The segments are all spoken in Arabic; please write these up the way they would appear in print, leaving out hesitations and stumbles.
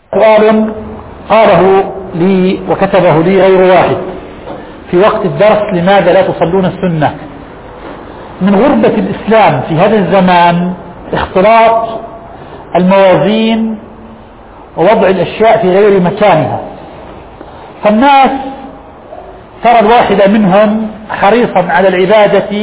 سؤال قاله لي وكتبه لي غير واحد في وقت الدرس: لماذا لا تصلون السنة؟ من غربة الإسلام في هذا الزمان اختلاط الموازين ووضع الأشياء في غير مكانها، فالناس ترى الواحد منهم حريصا على العبادة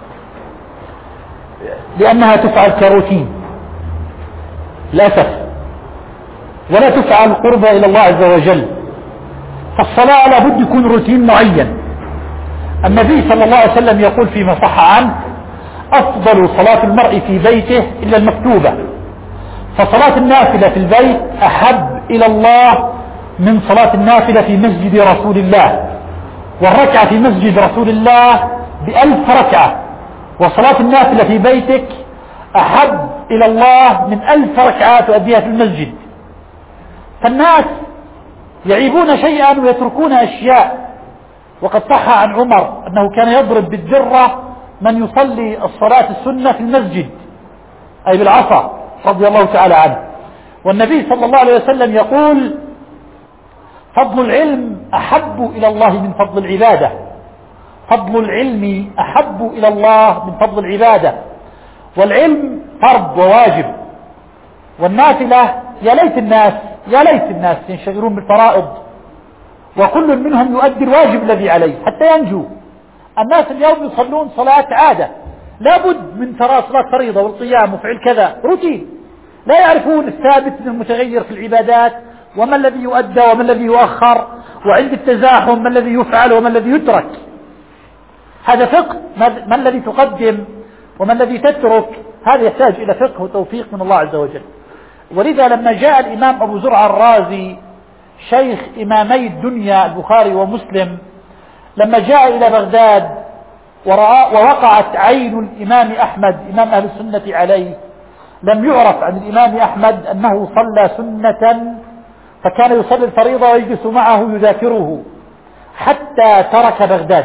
لأنها تفعل كروتين للأسف، ولا تفعل قربة إلى الله عز وجل. فالصلاة لابد يكون روتين معين. النبي صلى الله عليه وسلم يقول فيما صح عنه: أفضل صلاة المرء في بيته إلا المكتوبة. فصلاة النافلة في البيت أحب إلى الله من صلاة النافلة في مسجد رسول الله، والركعة في مسجد رسول الله ب1000 ركعة، وصلاة النافلة في بيتك أحب إلى الله من 1000 ركعة تؤديها في المسجد. فالناس يعيبون شيئا ويتركون أشياء. وقد صح عن عمر أنه كان يضرب بالدرة من يصلي الصلاة السنة في المسجد، أي بالعصا، رضي الله تعالى عنه. والنبي صلى الله عليه وسلم يقول: فضل العلم أحب إلى الله من فضل العبادة. فضل العلم أحب إلى الله من فضل العبادة. والعلم فرض وواجب، والنافلة يا ليت الناس ينشغلون بالفرائض، وكل منهم يؤدي الواجب الذي عليه حتى ينجو. الناس اليوم يصلون صلاة عادة، لابد من ترى صلاة فريضة والقيام وفعل كذا، روتين، لا يعرفون الثابت من المتغير في العبادات، وما الذي يؤدى وما الذي يؤخر، وعند التزاحم ما الذي يفعل وما الذي يترك. هذا فقه، ما الذي تقدم وما الذي تترك، هذا يحتاج إلى فقه وتوفيق من الله عز وجل. ولذا لما جاء الإمام أبو زرع الرازي شيخ إمامي الدنيا البخاري ومسلم، لما جاء إلى بغداد ووقعت عين الإمام أحمد إمام أهل السنة عليه، لم يعرف عن الإمام أحمد أنه صلى سنة، فكان يصلي الفريضة ويجلس معه يذاكره حتى ترك بغداد.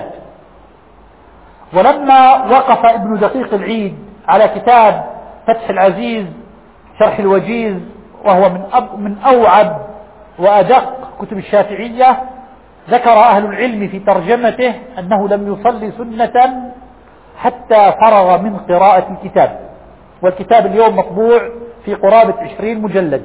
ولما وقف ابن دقيق العيد على كتاب فتح العزيز شرح الوجيز، وهو من أوعب وأدق كتب الشافعية، ذكر أهل العلم في ترجمته أنه لم يصلي سنة حتى فرغ من قراءة الكتاب، والكتاب اليوم مطبوع في قرابة 20 مجلد.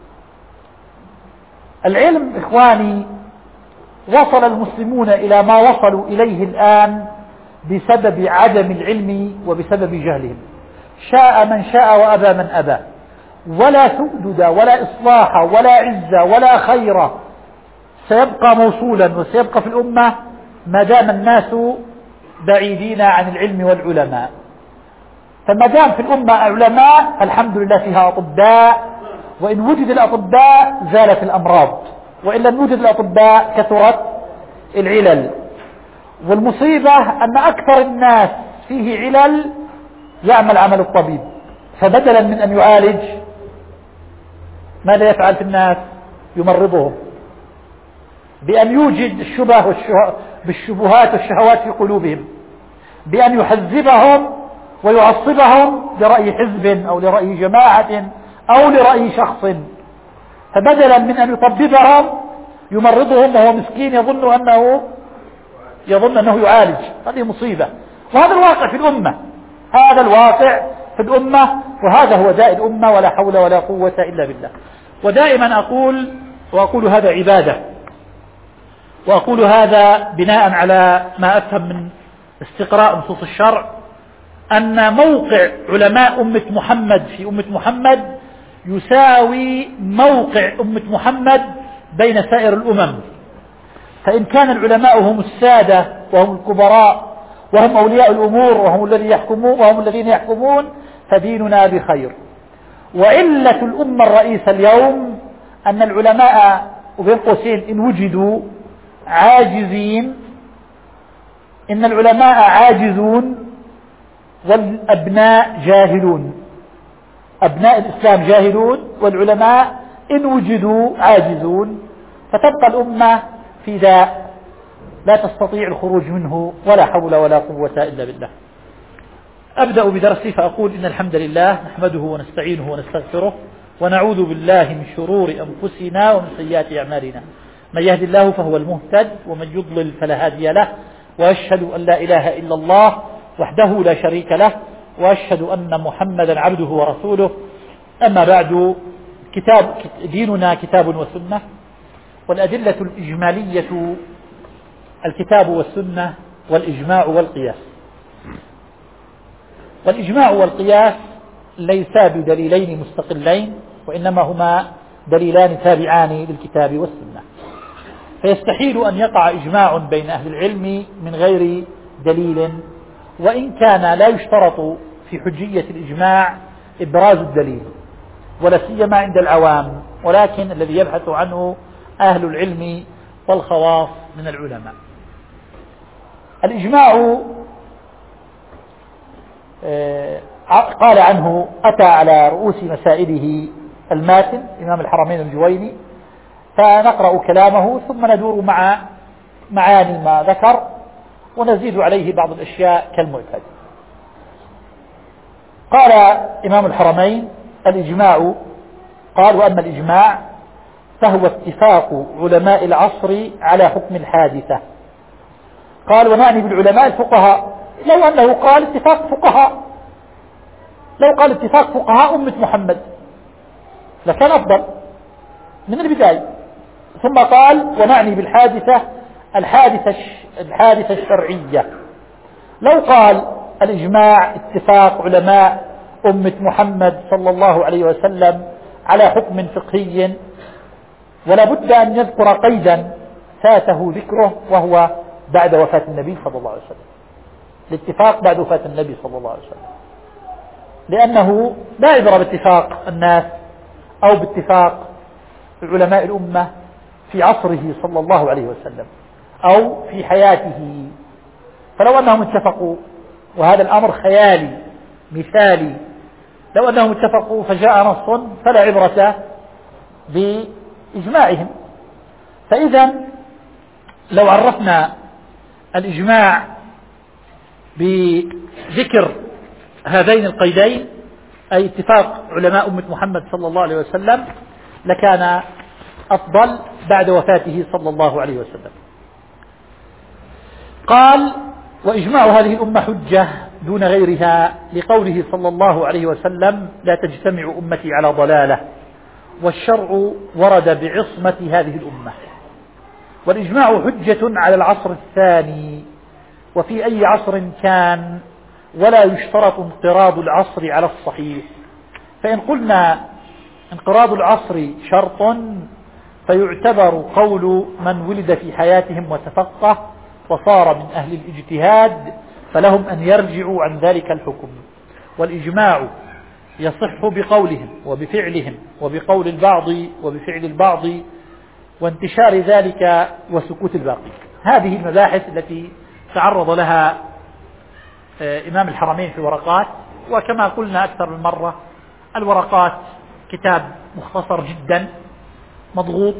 العلم إخواني وصل المسلمون إلى ما وصلوا إليه الآن بسبب عدم العلم وبسبب جهلهم، شاء من شاء وأبى من أبى. ولا سؤدد ولا إصلاح ولا عزة ولا خير سيبقى موصولا وسيبقى في الأمة ما دام الناس بعيدين عن العلم والعلماء. فما دام في الأمة علماء الحمد لله فيها أطباء، وإن وجد الأطباء زالت الأمراض، وإن لم يوجد الأطباء كثرت العلل. والمصيبة أن أكثر الناس فيه علل يعمل عمل الطبيب، فبدلا من أن يعالج ماذا يفعل في الناس؟ يمرضهم بأن يوجد الشبه بالشبهات والشهوات في قلوبهم، بأن يحزبهم ويعصبهم لرأي حزب أو لرأي جماعة أو لرأي شخص. فبدلا من أن يطببهم يمرضهم، وهو مسكين يظن أنه يعالج. هذه مصيبة، وهذا الواقع في الأمة، هذا الواقع في الأمة، وهذا هو داء الأمة، ولا حول ولا قوة إلا بالله. ودائما أقول، وأقول هذا عبادة، وأقول هذا بناء على ما أفهم من استقراء نصوص الشرع، أن موقع علماء أمة محمد في أمة محمد يساوي موقع أمة محمد بين سائر الأمم. فإن كان العلماء هم السادة وهم الكبراء وهم أولياء الأمور وهم الذين يحكمون فديننا بخير. وعلة الأمة الرئيسة اليوم أن العلماء وبين قوسين إن وجدوا عاجزين، إن العلماء عاجزون والأبناء جاهلون. أبناء الإسلام جاهلون، والعلماء إن وجدوا عاجزون، فتبقى الأمة في داء لا تستطيع الخروج منه، ولا حول ولا قوة إلا بالله. أبدأ بدرسي فأقول: إن الحمد لله نحمده ونستعينه ونستغفره ونعوذ بالله من شرور أنفسنا ومن سيئات أعمالنا، من يهد الله فهو المهتد ومن يضلل فلا هادي له، وأشهد أن لا إله إلا الله وحده لا شريك له، وأشهد أن محمدا عبده ورسوله. أما بعد، ديننا كتاب وسنة، والأدلة الإجمالية الكتاب والسنة والإجماع والقياس. والإجماع والقياس ليسا بدليلين مستقلين، وإنما هما دليلان تابعان للكتاب والسنة، فيستحيل أن يقع إجماع بين أهل العلم من غير دليل، وإن كان لا يشترط في حجية الإجماع إبراز الدليل ولا سيما عند العوام، ولكن الذي يبحث عنه أهل العلم والخواص من العلماء. الإجماع قال عنه أتى على رؤوس مسائله الماتن إمام الحرمين الجويني، فنقرأ كلامه ثم ندور مع معاني ما ذكر ونزيد عليه بعض الأشياء كالمعتاد. قال إمام الحرمين: الإجماع، قال: وأما الإجماع فهو اتفاق علماء العصر على حكم الحادثة. قال: ونعني بالعلماء الفقهاء. لو أنه قال اتفاق فقهاء، لو قال اتفاق فقهاء أمة محمد لكان أفضل من البداية. ثم قال: ونعني بالحادثة الحادثة الشرعية. لو قال الإجماع اتفاق علماء أمة محمد صلى الله عليه وسلم على حكم فقهي، ولا بد أن يذكر قيدا فاته ذكره، وهو بعد وفاة النبي صلى الله عليه وسلم، الاتفاق بعد وفاة النبي صلى الله عليه وسلم، لأنه لا عبرة باتفاق الناس أو باتفاق علماء الأمة في عصره صلى الله عليه وسلم أو في حياته. فلو أنهم اتفقوا، وهذا الأمر خيالي مثالي، لو أنهم اتفقوا فجاء نص فلا عبرة بإجماعهم. فإذا لو عرفنا الإجماع بذكر هذين القيدين، أي اتفاق علماء أمة محمد صلى الله عليه وسلم، لكان أفضل بعد وفاته صلى الله عليه وسلم. قال: وإجماع هذه الأمة حجة دون غيرها، لقوله صلى الله عليه وسلم: لا تجتمع أمتي على ضلالة، والشرع ورد بعصمة هذه الأمة. والإجماع حجة على العصر الثاني وفي أي عصر كان، ولا يشترط انقراض العصر على الصحيح. فإن قلنا انقراض العصر شرط، فيعتبر قول من ولد في حياتهم وتفقه وصار من أهل الاجتهاد، فلهم أن يرجعوا عن ذلك الحكم. والإجماع يصح بقولهم وبفعلهم، وبقول البعض وبفعل البعض، وانتشار ذلك وسكوت الباقي. هذه المباحث التي تعرض لها إمام الحرمين في ورقات، وكما قلنا أكثر من مرة، الورقات كتاب مختصر جدا مضغوط،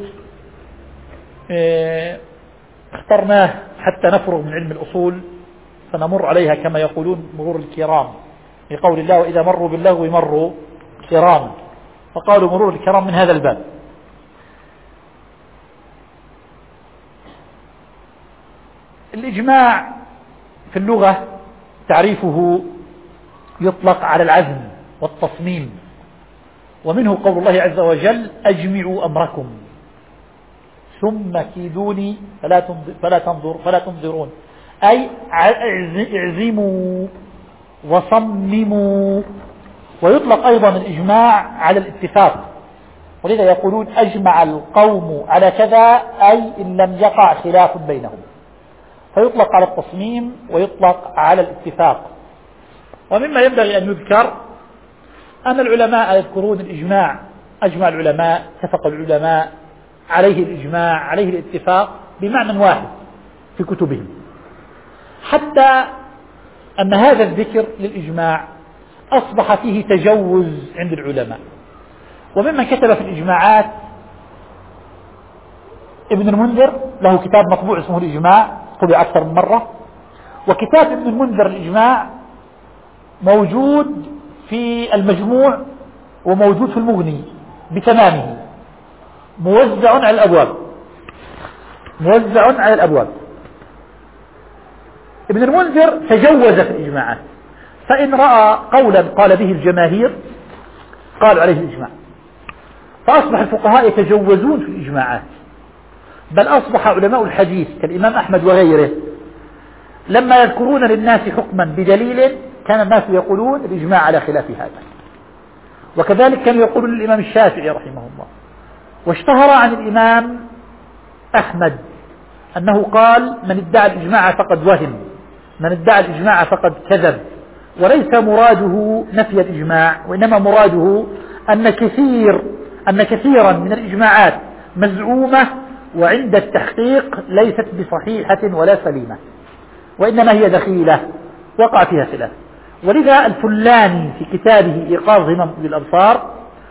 اخترناه حتى نفرغ من علم الأصول، فنمر عليها كما يقولون مرور الكرام، لقول الله: وإذا مروا باللغو مروا كرام، فقالوا مرور الكرام من هذا الباب. الإجماع في اللغة تعريفه يطلق على العزم والتصميم، ومنه قول الله عز وجل: أجمعوا أمركم ثم كيدوني فلا تنظرون، أي اعزموا وصمموا. ويطلق أيضا الإجماع على الاتفاق، ولذا يقولون: أجمع القوم على كذا، أي إن لم يقع خلاف بينهم. فيطلق على التصميم ويطلق على الاتفاق. ومما ينبغي أن يذكر أن العلماء يذكرون الإجماع، أجمع العلماء، اتفق العلماء، عليه الإجماع، عليه الاتفاق، بمعنى واحد في كتبهم، حتى أن هذا الذكر للإجماع أصبح فيه تجوز عند العلماء. وممن كتب في الإجماعات ابن المنذر، له كتاب مطبوع اسمه الإجماع، طبع أكثر من مرة. وكتاب ابن المنذر الإجماع موجود في المجموع وموجود في المغني، بتمامه موزع على الأبواب، موزع على الأبواب. ابن المنذر تجوز في الإجماعات، فإن رأى قولا قال به الجماهير قال عليه الإجماع، فأصبح الفقهاء يتجوزون في الإجماعات، بل أصبح علماء الحديث كالإمام أحمد وغيره لما يذكرون للناس حكما بدليل كان الناس يقولون الإجماع على خلاف هذا. وكذلك كانوا يقولون للإمام الشافعي رحمه الله. واشتهر عن الإمام أحمد أنه قال من ادعى الإجماع فقد وهم، من ادعى الإجماع فقد كذب، وليس مراده نفي الإجماع، وإنما مراده أن كثيرا من الإجماعات مزعومة وعند التحقيق ليست بصحيحة ولا سليمة، وإنما هي دخيلة وقع فيها خلاف. ولذا الفلاني في كتابه إيقاظ همم بالأبصار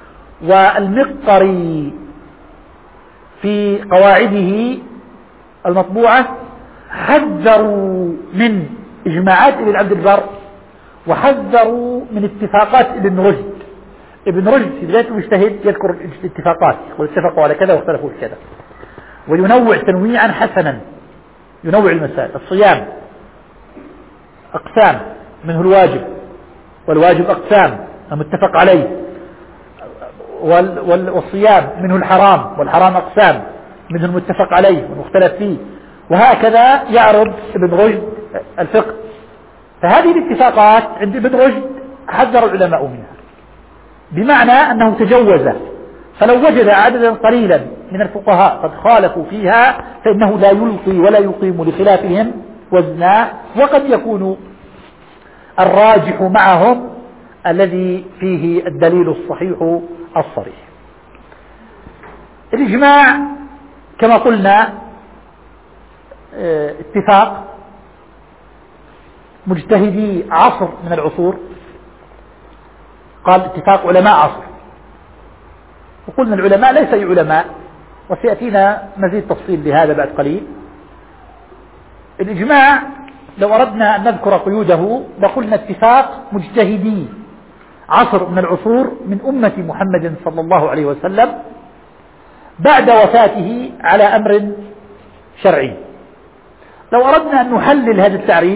والمقري في قواعده المطبوعة حذروا من إجماعات ابن عبد البر، وحذروا من اتفاقات ابن رشد. ابن رشد في بداية المجتهد يذكر الاتفاقات واتفقوا على كذا واختلفوا في كذا، وينوع تنويعا حسنا، ينوع المسائل. الصيام أقسام، منه الواجب، والواجب أقسام المتفق عليه، والصيام منه الحرام، والحرام أقسام منه المتفق عليه والمختلف فيه، وهكذا يعرض ابن رشد الفقه. فهذه الاتفاقات عند ابن رشد حذر العلماء منها، بمعنى أنه تجوز، فلو وجد عددا قليلا من الفقهاء قد خالفوا فيها فإنه لا يلقي ولا يقيم لخلافهم وزنا، وقد يكون الراجح معهم الذي فيه الدليل الصحيح الصريح. الإجماع كما قلنا اتفاق مجتهدي عصر من العصور، قال اتفاق علماء عصر، وقلنا العلماء ليس أي علماء، وسيأتينا مزيد تفصيل لهذا بعد قليل. الإجماع لو أردنا أن نذكر قيوده لقلنا اتفاق مجتهدي عصر من العصور من أمة محمد صلى الله عليه وسلم بعد وفاته على أمر شرعي. لو أردنا أن نحلل هذا التعريف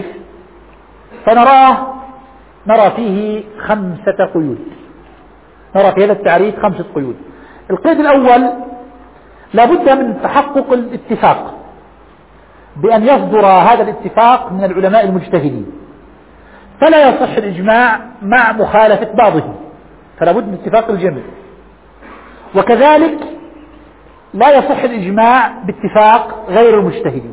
نرى فيه 5 قيود، نرى في هذا التعريف 5 قيود. القيد الأول لا بد من تحقق الاتفاق، بأن يصدر هذا الاتفاق من العلماء المجتهدين، فلا يصح الإجماع مع مخالفة بعضهم، فلا بد من اتفاق الجميع. وكذلك لا يصح الإجماع باتفاق غير المجتهدين.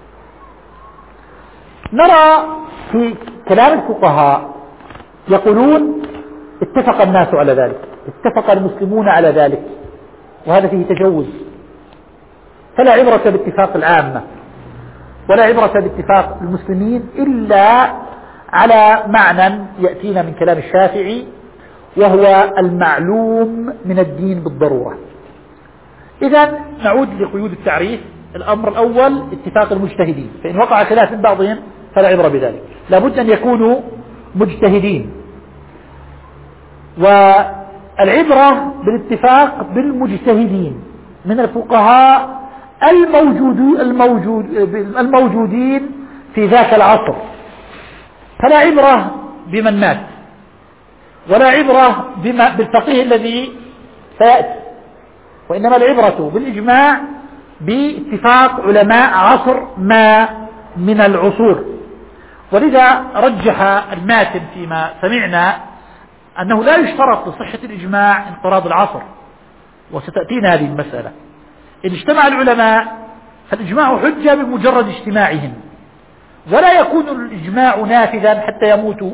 نرى في كلام الفقهاء يقولون اتفق الناس على ذلك، اتفق المسلمون على ذلك، وهذا فيه تجوز، فلا عبرة باتفاق العامة ولا عبرة باتفاق المسلمين إلا على معنى يأتينا من كلام الشافعي، وهو المعلوم من الدين بالضرورة. إذن نعود لقيود التعريف. الأمر الأول اتفاق المجتهدين، فإن وقع خلاف من بعضهم فلا عبرة بذلك، لابد أن يكونوا مجتهدين. والعبرة بالاتفاق بالمجتهدين من الفقهاء الموجودين في ذاك العصر، فلا عبرة بمن مات، ولا عبرة بالفقيه الذي سيأتي، وإنما العبرة بالإجماع باتفاق علماء عصر ما من العصور. ولذا رجح الماتن فيما سمعنا أنه لا يشترط لصحة الإجماع انقراض العصر، وستأتينا هذه المسألة. إن اجتمع العلماء فالإجماع حجة بمجرد اجتماعهم، ولا يكون الإجماع نافذا حتى يموتوا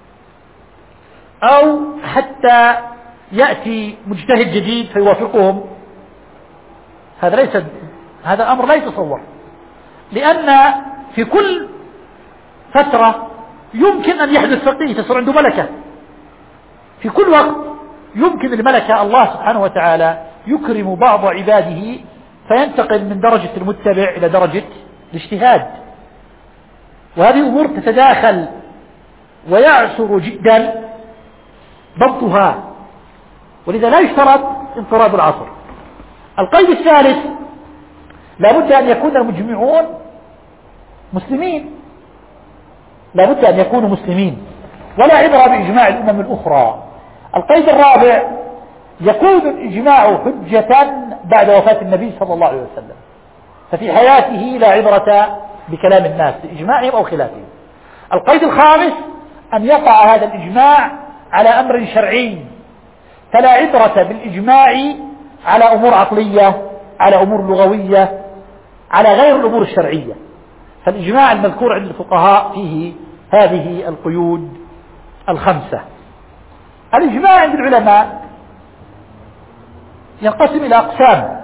أو حتى يأتي مجتهد جديد فيوافقهم. هذا أمر لا يتصور، لأن في كل فترة يمكن أن يحدث فقيه تصير عنده ملكة، في كل وقت يمكن الملكة الله سبحانه وتعالى يكرم بعض عباده فينتقل من درجة المتبع إلى درجة الاجتهاد، وهذه أمور تتداخل ويعسر جدا ضبطها. ولذا لا يشترط انقراض العصر. القيد الثالث: لا بد أن يكون المجمعون مسلمين، لا بد أن يكونوا مسلمين، ولا عبرة بإجماع الأمم الأخرى. القيد الرابع: يكون الإجماع حجة بعد وفاة النبي صلى الله عليه وسلم، ففي حياته لا عبرة بكلام الناس إجماعهم أو خلافهم. القيد الخامس: أن يقع هذا الإجماع على أمر شرعي، فلا عبرة بالإجماع على أمور عقلية، على أمور لغوية، على غير الأمور الشرعية. فالإجماع المذكور عند الفقهاء فيه هذه القيود الخمسة. الإجماع عند العلماء ينقسم إلى أقسام.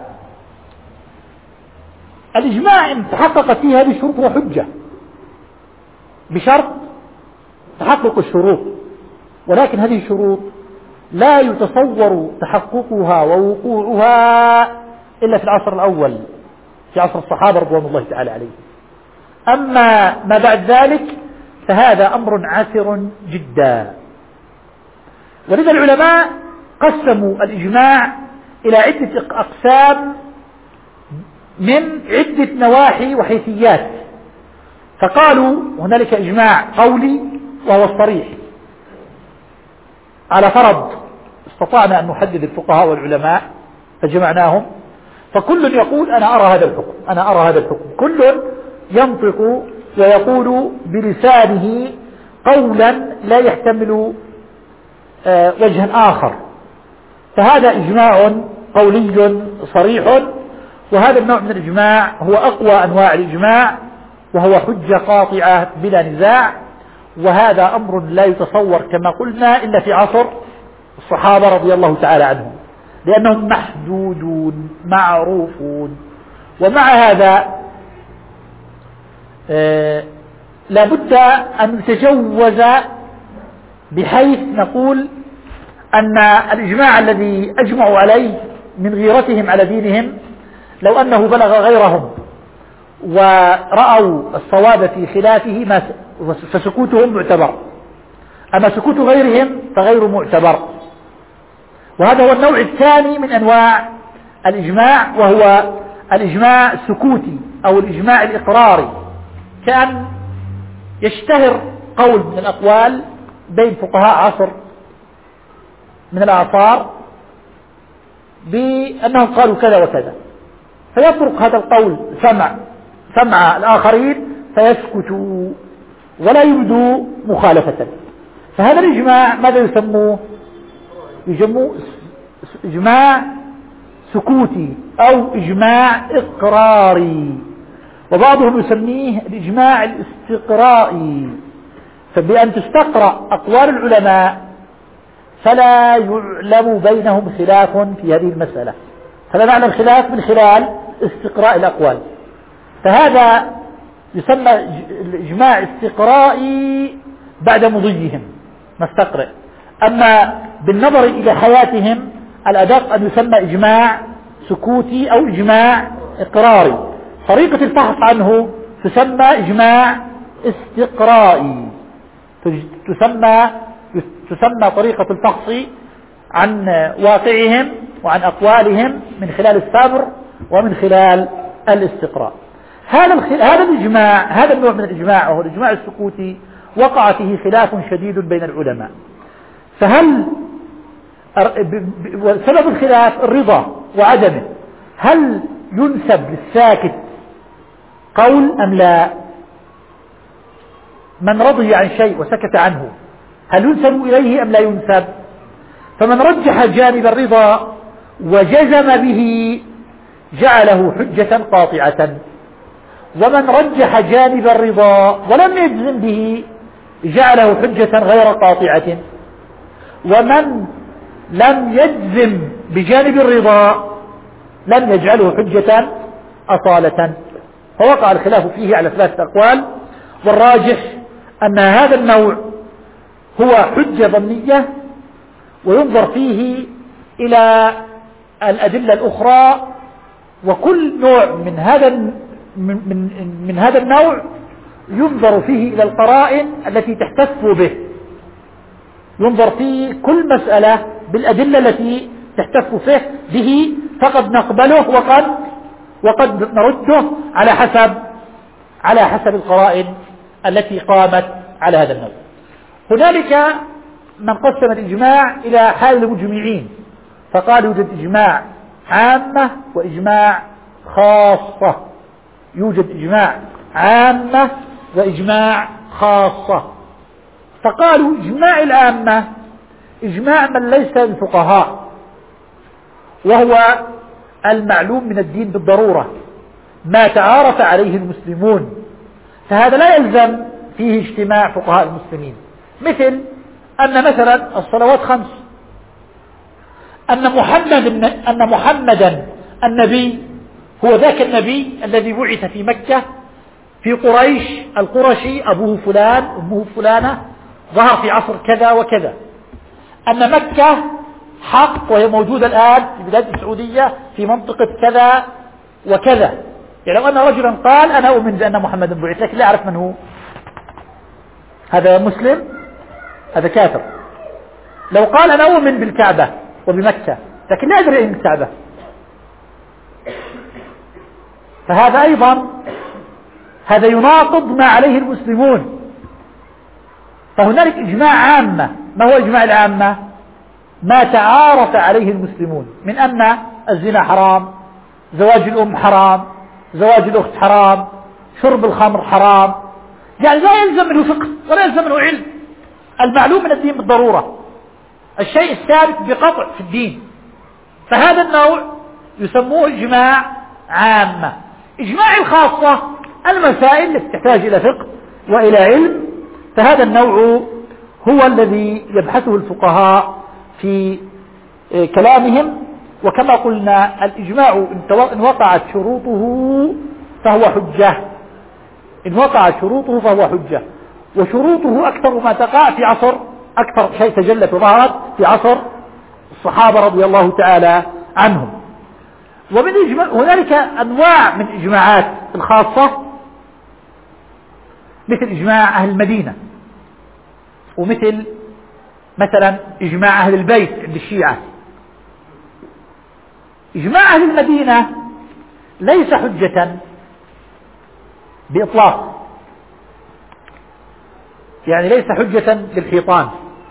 الإجماع إن تحققت فيه هذه الشروط وحجة، بشرط تحقق الشروط، ولكن هذه الشروط لا يتصور تحققها ووقوعها إلا في العصر الأول، في عصر الصحابة رضوان الله تعالى عليهم. أما ما بعد ذلك فهذا أمر عسر جدا. ولذا العلماء قسموا الإجماع إلى عدة أقسام من عدة نواحي وحيثيات. فقالوا هنالك إجماع قولي وهو الصريح، على فرض استطعنا أن نحدد الفقهاء والعلماء فجمعناهم، فكل يقول أنا أرى هذا الحكم، أنا أرى هذا الحكم، كل ينطق ويقول بلسانه قولا لا يحتمل وجها آخر، فهذا إجماع قولي صريح. وهذا النوع من الإجماع هو أقوى أنواع الإجماع، وهو حجة قاطعة بلا نزاع. وهذا أمر لا يتصور كما قلنا إلا في عصر الصحابة رضي الله تعالى عنهم، لأنهم محدودون معروفون. ومع هذا لا بد أن نتجوز بحيث نقول أن الإجماع الذي أجمعوا عليه من غيرتهم على دينهم لو أنه بلغ غيرهم ورأوا الصواب في خلافه فسكوتهم معتبر، أما سكوت غيرهم فغير معتبر. وهذا هو النوع الثاني من أنواع الإجماع، وهو الإجماع السكوتي أو الإجماع الإقراري. كان يشتهر قول من الأقوال بين فقهاء عصر من الأعصار بأنهم قالوا كذا وكذا، فيطرق هذا القول سمع الآخرين فيسكتوا ولا يبدوا مخالفة. فهذا الإجماع ماذا يسموه؟ يسموه إجماع سكوتي أو إجماع إقراري، وبعضهم يسميه الإجماع الاستقرائي. فبأن تستقرأ أقوال العلماء فلا يعلم بينهم خلاف في هذه المسألة، فلا نعلم خلاف من خلال استقراء الأقوال. فهذا يسمى الإجماع استقرائي بعد مضيهم نستقرأ. أما بالنظر إلى حياتهم الأدق أن يسمى إجماع سكوتي أو إجماع إقراري. طريقة الفحص عنه تسمى إجماع استقرائي، تسمى طريقة الفحص عن واقعهم وعن أقوالهم من خلال الصبر ومن خلال الاستقراء. هذا الإجماع، هذا النوع من الإجماع وهو الإجماع السكوتي وقع فيه خلاف شديد بين العلماء. فهل سبب الخلاف الرضا وعدمه، هل ينسب للساكت قول أم لا؟ من رضي عن شيء وسكت عنه هل ينسب إليه أم لا ينسب؟ فمن رجح جانب الرضا وجزم به جعله حجة قاطعة، ومن رجح جانب الرضا ولم يجزم به جعله حجة غير قاطعة، ومن لم يجزم بجانب الرضا لم يجعله حجة أصالة. فوقع الخلاف فيه على ثلاثة أقوال، والراجح أن هذا النوع هو حجة ظنية وينظر فيه إلى الأدلة الأخرى، وكل نوع من هذا النوع ينظر فيه إلى القرائن التي تحتف به، ينظر في كل مسألة بالأدلة التي تحتف به فقد نقبله وقد نرده على حسب القرائن التي قامت على هذا النوع. هنالك من قسم الإجماع إلى حال المجمعين، فقال يوجد إجماع عامة وإجماع خاصة. يوجد إجماع عامة وإجماع خاصة. فقالوا إجماع العامة إجماع من ليس بفقهاء، وهو المعلوم من الدين بالضرورة، ما تعارف عليه المسلمون، فهذا لا يلزم فيه اجتماع فقهاء المسلمين، مثل أن مثلا الصلوات 5، أن محمدا النبي هو ذاك النبي الذي بعث في مكة في قريش، القرشي، أبوه فلان أمه فلانة، ظهر في عصر كذا وكذا، أن مكة حق وهي موجودة الآن في بلاد السعودية في منطقة كذا وكذا. يعني لو أن رجلا قال أنا أؤمن بأن محمدا بعث لكن لا أعرف من هو، هذا مسلم؟ هذا كافر. لو قال أنا أؤمن بالكعبة وبمكة لكن لا أدري أين الكعبة، فهذا أيضا هذا يناقض ما عليه المسلمون. فهنالك إجماع عامة. ما هو إجماع العامة؟ ما تعارف عليه المسلمون من أن الزنا حرام، زواج الأم حرام، زواج الأخت حرام، شرب الخمر حرام، يعني لا يلزم منه فقه ولا يلزم منه علم، المعلوم من الدين بالضرورة، الشيء الثابت بقطع في الدين. فهذا النوع يسموه إجماع عامة. إجماع الخاصة المسائل التي تحتاج إلى فقه وإلى علم، فهذا النوع هو الذي يبحثه الفقهاء في كلامهم. وكما قلنا الإجماع إن وقعت شروطه فهو حجة، إن وقعت شروطه فهو حجة، وشروطه أكثر ما تقع في عصر، أكثر شيء تجلت وظهرت في عصر الصحابة رضي الله تعالى عنهم. ومن هنالك أنواع من إجماعات الخاصة، مثل إجماع أهل المدينة، ومثل مثلا إجماع أهل البيت عند الشيعة. إجماع أهل المدينة ليس حجة بإطلاق، يعني ليس حجة بالحيطان،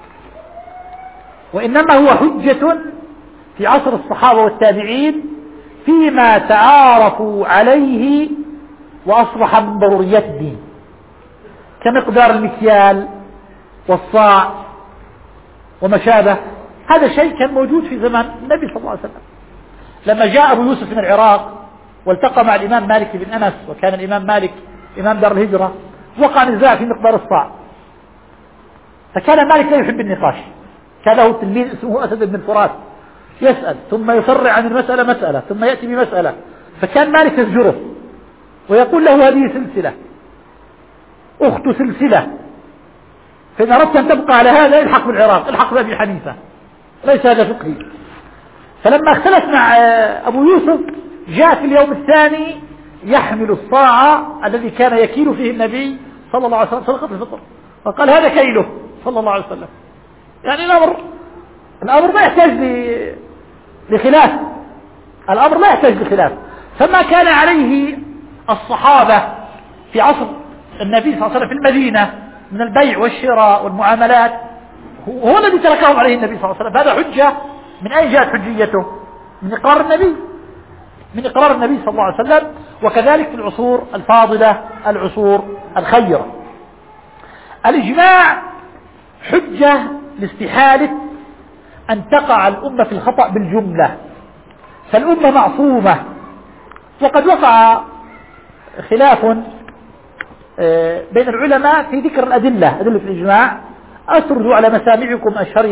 وإنما هو حجة في عصر الصحابة والتابعين فيما تعارفوا عليه وأصبح من ضروريات الدين، كمقدار المكيال والصاع وما شابه. هذا شيء كان موجود في زمن النبي صلى الله عليه وسلم. لما جاء أبو يوسف من العراق والتقى مع الإمام مالك بن أنس، وكان الإمام مالك إمام دار الهجرة، وقع نزاع في مقدار الصاع، فكان مالك لا يحب النقاش، كان له تلميذ اسمه أسد بن الفرات يسأل ثم يفرع عن المسألة مسألة ثم يأتي بمسألة، فكان مالك يزجره ويقول له هذه سلسلة أخت سلسلة، فإن أردت أن تبقى على هذا الحق بالعراق، الحق بأبي حنيفة، ليس هذا فقهي. فلما اختلف مع أبو يوسف جاء في اليوم الثاني يحمل الصاع الذي كان يكيل فيه النبي صلى الله عليه وسلم صدقة الفطر، فقال هذا كيله صلى الله عليه وسلم. يعني الأمر لا يحتاج لخلاف، الأمر لا يحتاج لخلاف. فما كان عليه الصحابة في عصر النبي صلى الله عليه وسلم في المدينة من البيع والشراء والمعاملات هو الذي تركهم عليه النبي صلى الله عليه وسلم. هذا حجة. من أين جاءت حجيته؟ من إقرار النبي، من إقرار النبي صلى الله عليه وسلم. وكذلك في العصور الفاضلة، العصور الخيرة، الإجماع حجة لاستحالة أن تقع الأمة في الخطأ بالجملة، فالأمة معصومة. وقد وقع خلاف بين العلماء في ذكر الأدلة، أدلة الإجماع، أسرد على مسامعكم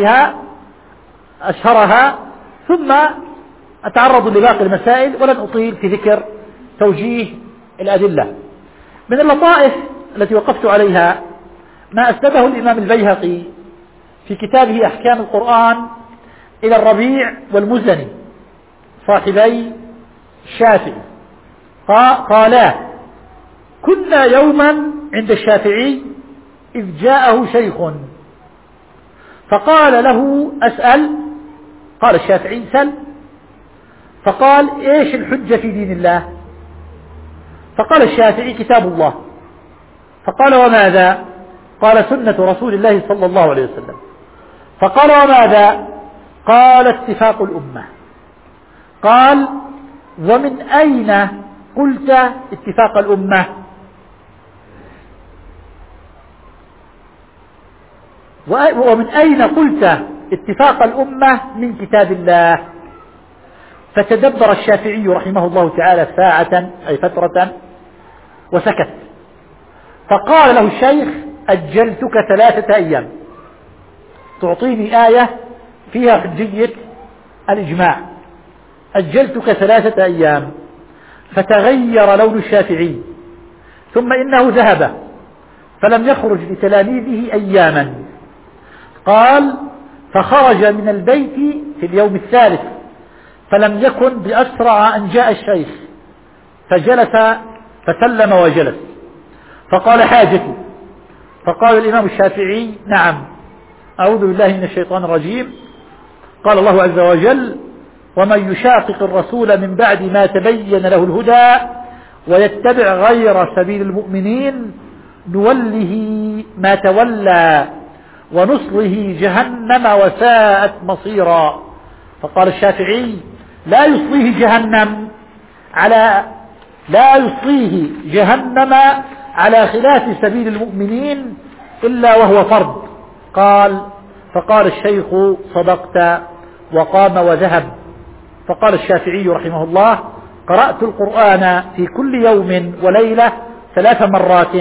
أشهرها ثم أتعرض لباقي المسائل ولن أطيل في ذكر توجيه الأدلة. من اللطائف التي وقفت عليها ما أسنده الإمام البيهقي في كتابه أحكام القرآن إلى الربيع والمزني صاحبي الشافعي، قالا كنا يوما عند الشافعي إذ جاءه شيخ فقال له أسأل، قال الشافعي سل. فقال ايش الحجة في دين الله؟ فقال الشافعي كتاب الله. فقال وماذا؟ قال سنة رسول الله صلى الله عليه وسلم. فقال وماذا؟ قال اتفاق الأمة. قال ومن أين قلت اتفاق الأمة؟ ومن أين قلت اتفاق الأمة؟ من كتاب الله. فتدبر الشافعي رحمه الله تعالى ساعة أي فترة وسكت. فقال له الشيخ أجلتك 3 أيام تعطيني آية فيها حجية الإجماع، أجلتك 3 أيام. فتغير لون الشافعي، ثم إنه ذهب فلم يخرج لتلاميذه أياما. قال فخرج من البيت في اليوم الثالث فلم يكن بأسرع أن جاء الشيخ، فجلس فسلم وجلس. فقال حاجتي. فقال الإمام الشافعي نعم، أعوذ بالله من الشيطان الرجيم. قال الله عز وجل ومن يشاقق الرسول من بعد ما تبين له الهدى ويتبع غير سبيل المؤمنين نوله ما تولى ونصله جهنم وساءت مصيرا. فقال الشافعي لا يصليه جهنم على خلاف سبيل المؤمنين إلا وهو فرض. فقال الشيخ صدقت، وقام وذهب. فقال الشافعي رحمه الله قرأت القرآن في كل يوم وليلة 3 مرات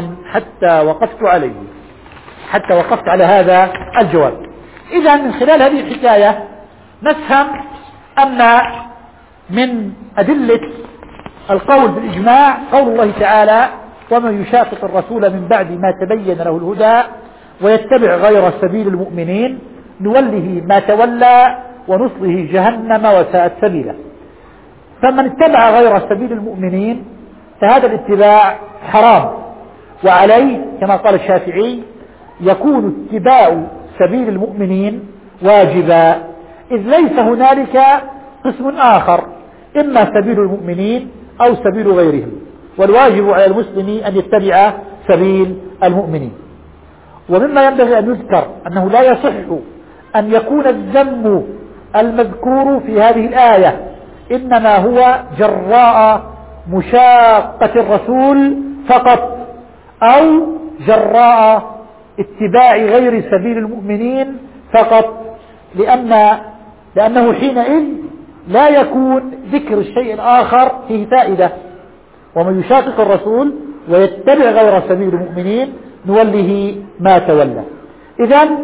حتى وقفت على هذا الجواب. إذا من خلال هذه الحكاية نفهم أن من أدلة القول بالإجماع قول الله تعالى ومن يشاقق الرسول من بعد ما تبين له الهدى ويتبع غير سبيل المؤمنين نوله ما تولى ونصله جهنم وساءت سبيلا. فمن اتبع غير سبيل المؤمنين فهذا الاتباع حرام، وعليه كما قال الشافعي يكون اتباع سبيل المؤمنين واجبا، إذ ليس هنالك قسم آخر إما سبيل المؤمنين أو سبيل غيرهم، والواجب على المسلم أن يتبع سبيل المؤمنين. ومما ينبغي أن يذكر أنه لا يصح أن يكون الذم المذكور في هذه الآية إنما هو جراء مشاقة الرسول فقط أو جراء اتباع غير سبيل المؤمنين فقط، لأنه حينئذ لا يكون ذكر الشيء الآخر فيه فائدة. ومن يشاقق الرسول ويتبع غير سبيل المؤمنين نوله ما تولى. إذن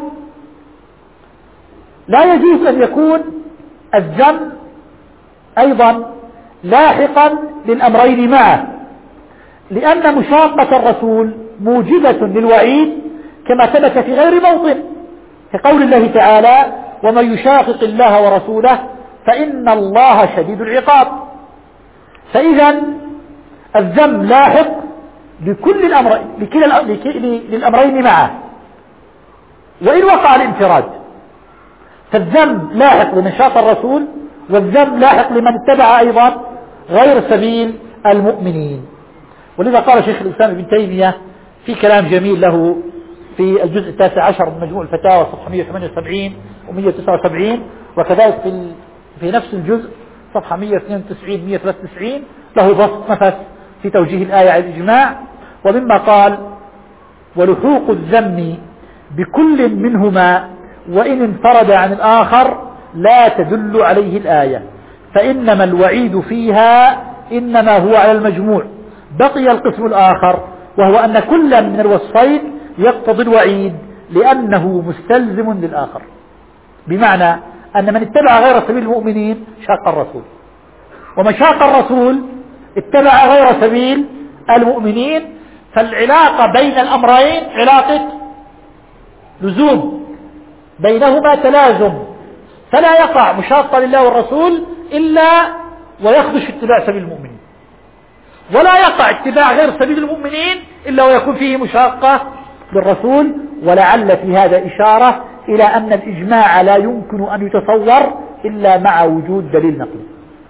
لا يجوز أن يكون الذم أيضا لاحقا للأمرين معه، لأن مشاقة الرسول موجبة للوعيد كما ثبت في غير موطن، كقول الله تعالى ومن يشاقق الله ورسوله فإن الله شديد العقاب. فإذا الذم لاحق للأمرين معه وإن وقع الانفراد، فالذم لاحق لمن شاق الرسول والذم لاحق لمن اتبع أيضا غير سبيل المؤمنين. ولذا قال شيخ الإسلام ابن تيمية في كلام جميل له في الجزء 19 من مجموع الفتاوى صفحة 178 و179، وكذلك في نفس الجزء صفحة 192 193 له بسط نفس في توجيه الآية على الإجماع. ومما قال ولحوق الذم بكل منهما وإن انفرد عن الآخر لا تدل عليه الآية، فإنما الوعيد فيها إنما هو على المجموع. بقي القسم الآخر وهو أن كل من الوصفين يقتضي الوعيد لأنه مستلزم للآخر، بمعنى أن من اتبع غير سبيل المؤمنين شاق الرسول، ومن شاق الرسول اتبع غير سبيل المؤمنين. فالعلاقة بين الأمرين علاقة لزوم، بينهما تلازم، فلا يقع مشاقة لله والرسول إلا ويخدش اتباع سبيل المؤمنين، ولا يقع اتباع غير سبيل المؤمنين إلا ويكون فيه مشاقة للرسول. ولعل في هذا إشارة إلى أن الإجماع لا يمكن أن يتصور إلا مع وجود دليل نقلي،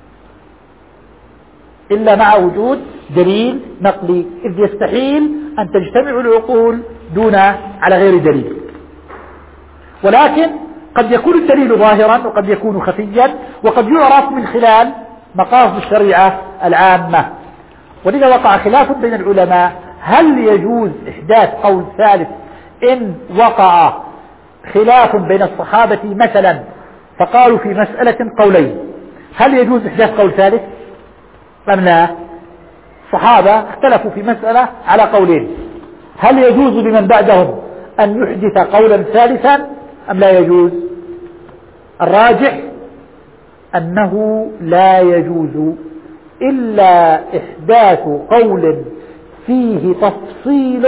إلا مع وجود دليل نقلي، إذ يستحيل أن تجتمع العقول دون على غير دليل. ولكن قد يكون الدليل ظاهرا وقد يكون خفيا، وقد يعرف من خلال مقاصد الشريعة العامة. ولذا وقع خلاف بين العلماء: هل يجوز إحداث قول ثالث إن وقع خلاف بين الصحابة مثلا فقالوا في مسألة قولين، هل يجوز إحداث قول ثالث أم لا؟ الصحابة اختلفوا في مسألة على قولين، هل يجوز لمن بعدهم أن يحدث قولا ثالثا أم لا يجوز؟ الراجح أنه لا يجوز إلا إحداث قول فيه تفصيل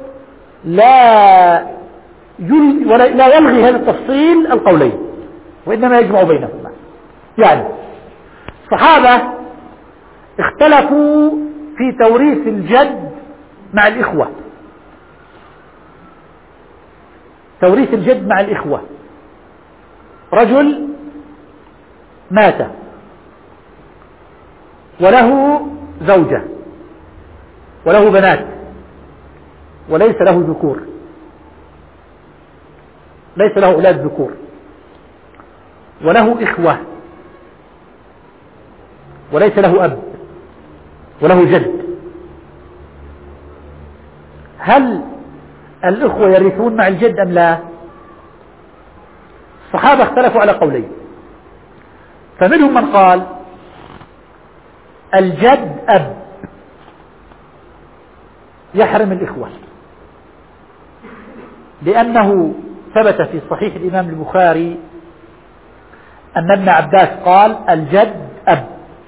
لا يلغي هذا التفصيل القولين، وإنما يجمع بينهما. يعني الصحابة اختلفوا في توريث الجد مع الإخوة، توريث الجد مع الإخوة. رجل مات وله زوجة وله بنات وليس له ذكور، ليس له أولاد ذكور، وله إخوة وليس له أب وله جد. هل الإخوة يرثون مع الجد أم لا؟ الصحابة اختلفوا على قولين، فمنهم من قال الجد أب يحرم الإخوة، لأنه ثبت في صحيح الإمام البخاري أن ابن عباس قال الجد أب.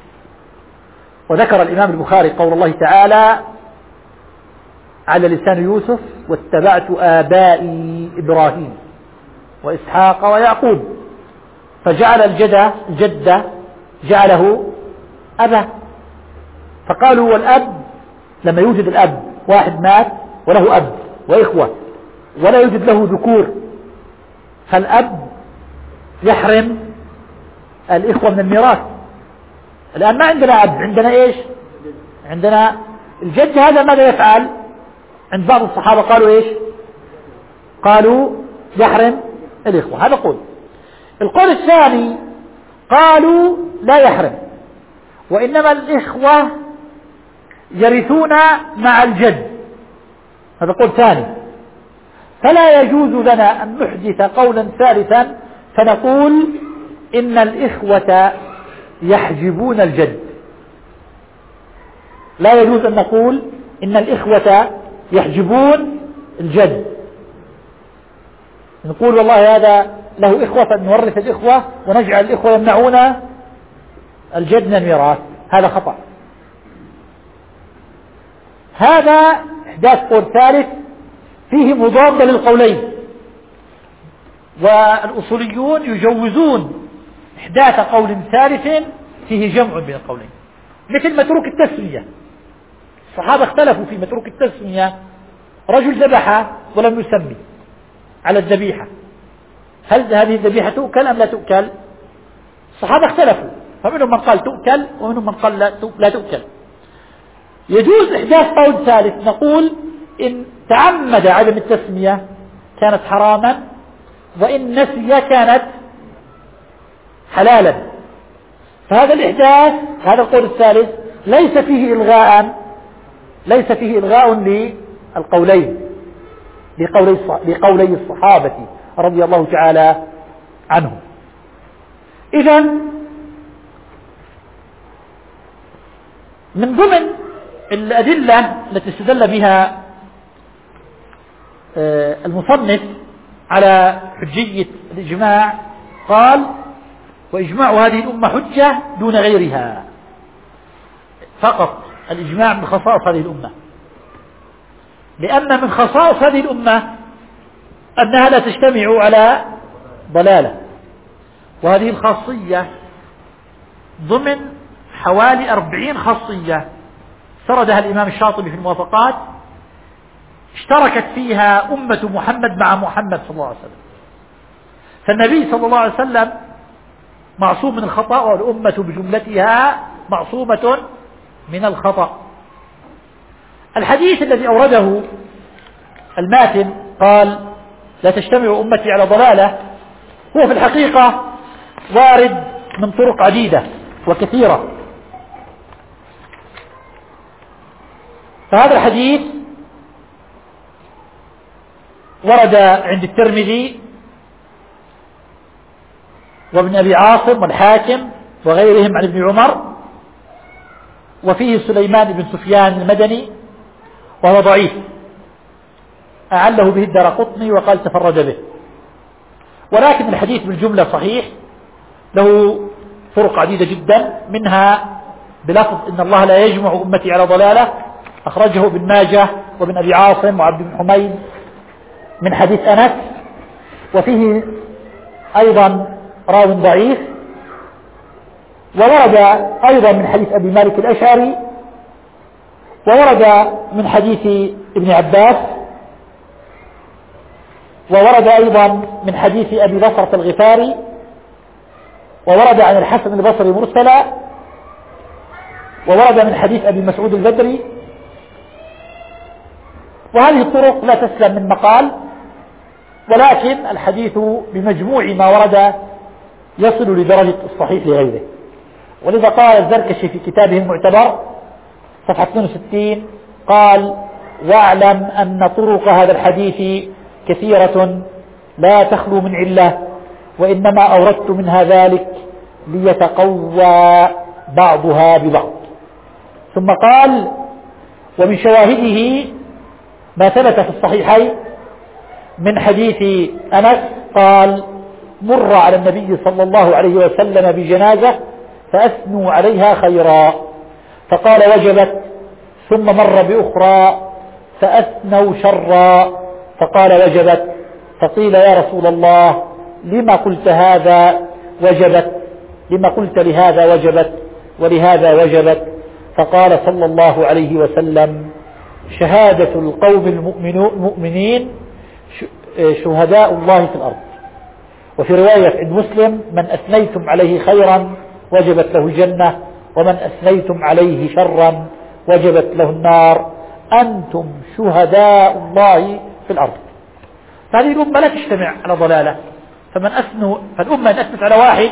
وذكر الإمام البخاري قول الله تعالى على لسان يوسف: واتبعت آبائي إبراهيم وإسحاق ويعقوب، فجعل الجد جعله أبا. فقالوا والأب لما يوجد الأب، واحد مات وله أب وإخوة ولا يوجد له ذكور، فالأب يحرم الإخوة من الميراث. الآن ما عندنا أب، عندنا إيش؟ عندنا الجد. هذا ماذا يفعل؟ عند بعض الصحابة قالوا إيش؟ قالوا يحرم الإخوة. هذا قول. القول الثاني قالوا لا يحرم، وإنما الإخوة يرثون مع الجد. هذا قول ثاني. فلا يجوز لنا أن نحدث قولا ثالثا فنقول إن الإخوة يحجبون الجد. لا يجوز أن نقول إن الإخوة يحجبون الجد، نقول والله هذا له إخوة فنورث الإخوة ونجعل الإخوة يمنعون الجد من الميراث، هذا خطأ. هذا إحداث قول ثالث فيه مضاد للقولين، والأصوليون يجوزون إحداث قول ثالث فيه جمع بين القولين، مثل متروك التسمية. الصحابة اختلفوا في متروك التسمية، رجل ذبح ولم يسمي على الذبيحة، هل هذه الذبيحة تؤكل أم لا تؤكل؟ الصحابة اختلفوا، فمنهم من قال تؤكل ومنهم من قال لا تؤكل. يجوز إحداث قول ثالث، نقول إن تعمد عدم التسمية كانت حراما، وإن نسي كانت حلالا. فهذا الإحداث، هذا القول الثالث ليس فيه إلغاء للقولين، لقولي الصحابة رضي الله تعالى عنهم. إذن من ضمن الأدلة التي استدل بها المصنف على حجية الإجماع قال: وإجماع هذه الأمة حجة دون غيرها. فقط الإجماع من خصائص هذه الأمة، لأن من خصائص هذه الأمة أنها لا تجتمع على ضلالة، وهذه الخاصية ضمن حوالي 40 خاصية سردها الإمام الشاطبي في الموافقات، اشتركت فيها أمة محمد مع محمد صلى الله عليه وسلم. فالنبي صلى الله عليه وسلم معصوم من الخطأ، والأمة بجملتها معصومة من الخطأ. الحديث الذي أورده الماتن قال لا تجتمع أمتي على ضلالة، هو في الحقيقة وارد من طرق عديدة وكثيرة. فهذا الحديث ورد عند الترمذي وابن أبي عاصم والحاكم وغيرهم عن ابن عمر، وفيه سليمان بن سفيان المدني وهو ضعيف، أعله به الدارقطني وقال تفرد به، ولكن الحديث بالجملة صحيح، له طرق عديدة جدا، منها بلفظ إن الله لا يجمع أمتي على ضلالة، أخرجه ابن ماجه وابن أبي عاصم وعبد بن حميد من حديث أنس، وفيه أيضا راو ضعيف، وورد أيضا من حديث أبي مالك الأشعري، وورد من حديث ابن عباس، وورد أيضا من حديث أبي بصرة الغفاري، وورد عن الحسن البصري مرسلا، وورد من حديث أبي مسعود البدري. وهذه الطرق لا تسلم من مقال، ولكن الحديث بمجموع ما ورد يصل لدرجة الصحيح لغيره. ولذا قال الزركشي في كتابه المعتبر صفحة 62 قال واعلم أن طرق هذا الحديث كثيرة لا تخلو من علة، وإنما أوردت منها ذلك ليتقوى بعضها ببعض. ثم قال ومن شواهده ما ثبت في الصحيحين من حديث أنس قال مر على النبي صلى الله عليه وسلم بجنازة فأثنوا عليها خيرا، فقال وجبت، ثم مر بأخرى فأثنوا شرا، فقال وجبت، فقيل يا رسول الله لما قلت هذا وجبت، لما قلت لهذا وجبت ولهذا وجبت؟ فقال صلى الله عليه وسلم شهادة القوم المؤمنين شهداء الله في الأرض. وفي رواية عند مسلم من أثنيتم عليه خيرا وجبت له الجنة، ومن أثنيتم عليه شرا وجبت له النار، أنتم شهداء الله في الأرض. فهذه الأمة لا تجتمع على ضلالة، فالأمة إن أثنت على واحد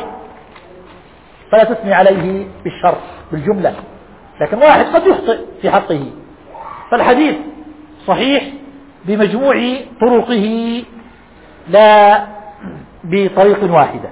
فلا تثني عليه بالشر بالجملة، لكن واحد قد يخطئ في حقه. فالحديث صحيح بمجموع طرقه لا بطريق واحدة.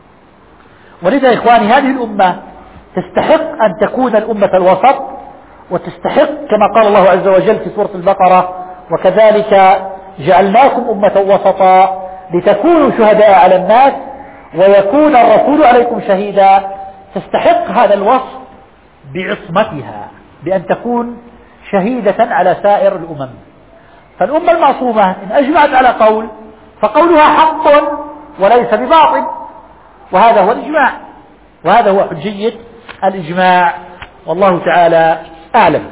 ولذا إخواني هذه الأمة تستحق أن تكون الأمة الوسط، وتستحق كما قال الله عز وجل في سورة البقرة وكذلك جعلناكم أمة وسطا لتكونوا شهداء على الناس ويكون الرسول عليكم شهيدا. تستحق هذا الوصف بعصمتها، بأن تكون شهيدة على سائر الأمم. فالأمة المعصومة إن أجمعت على قول فقولها حق وليس بباطل، وهذا هو الإجماع، وهذا هو حجية الإجماع، والله تعالى أعلم.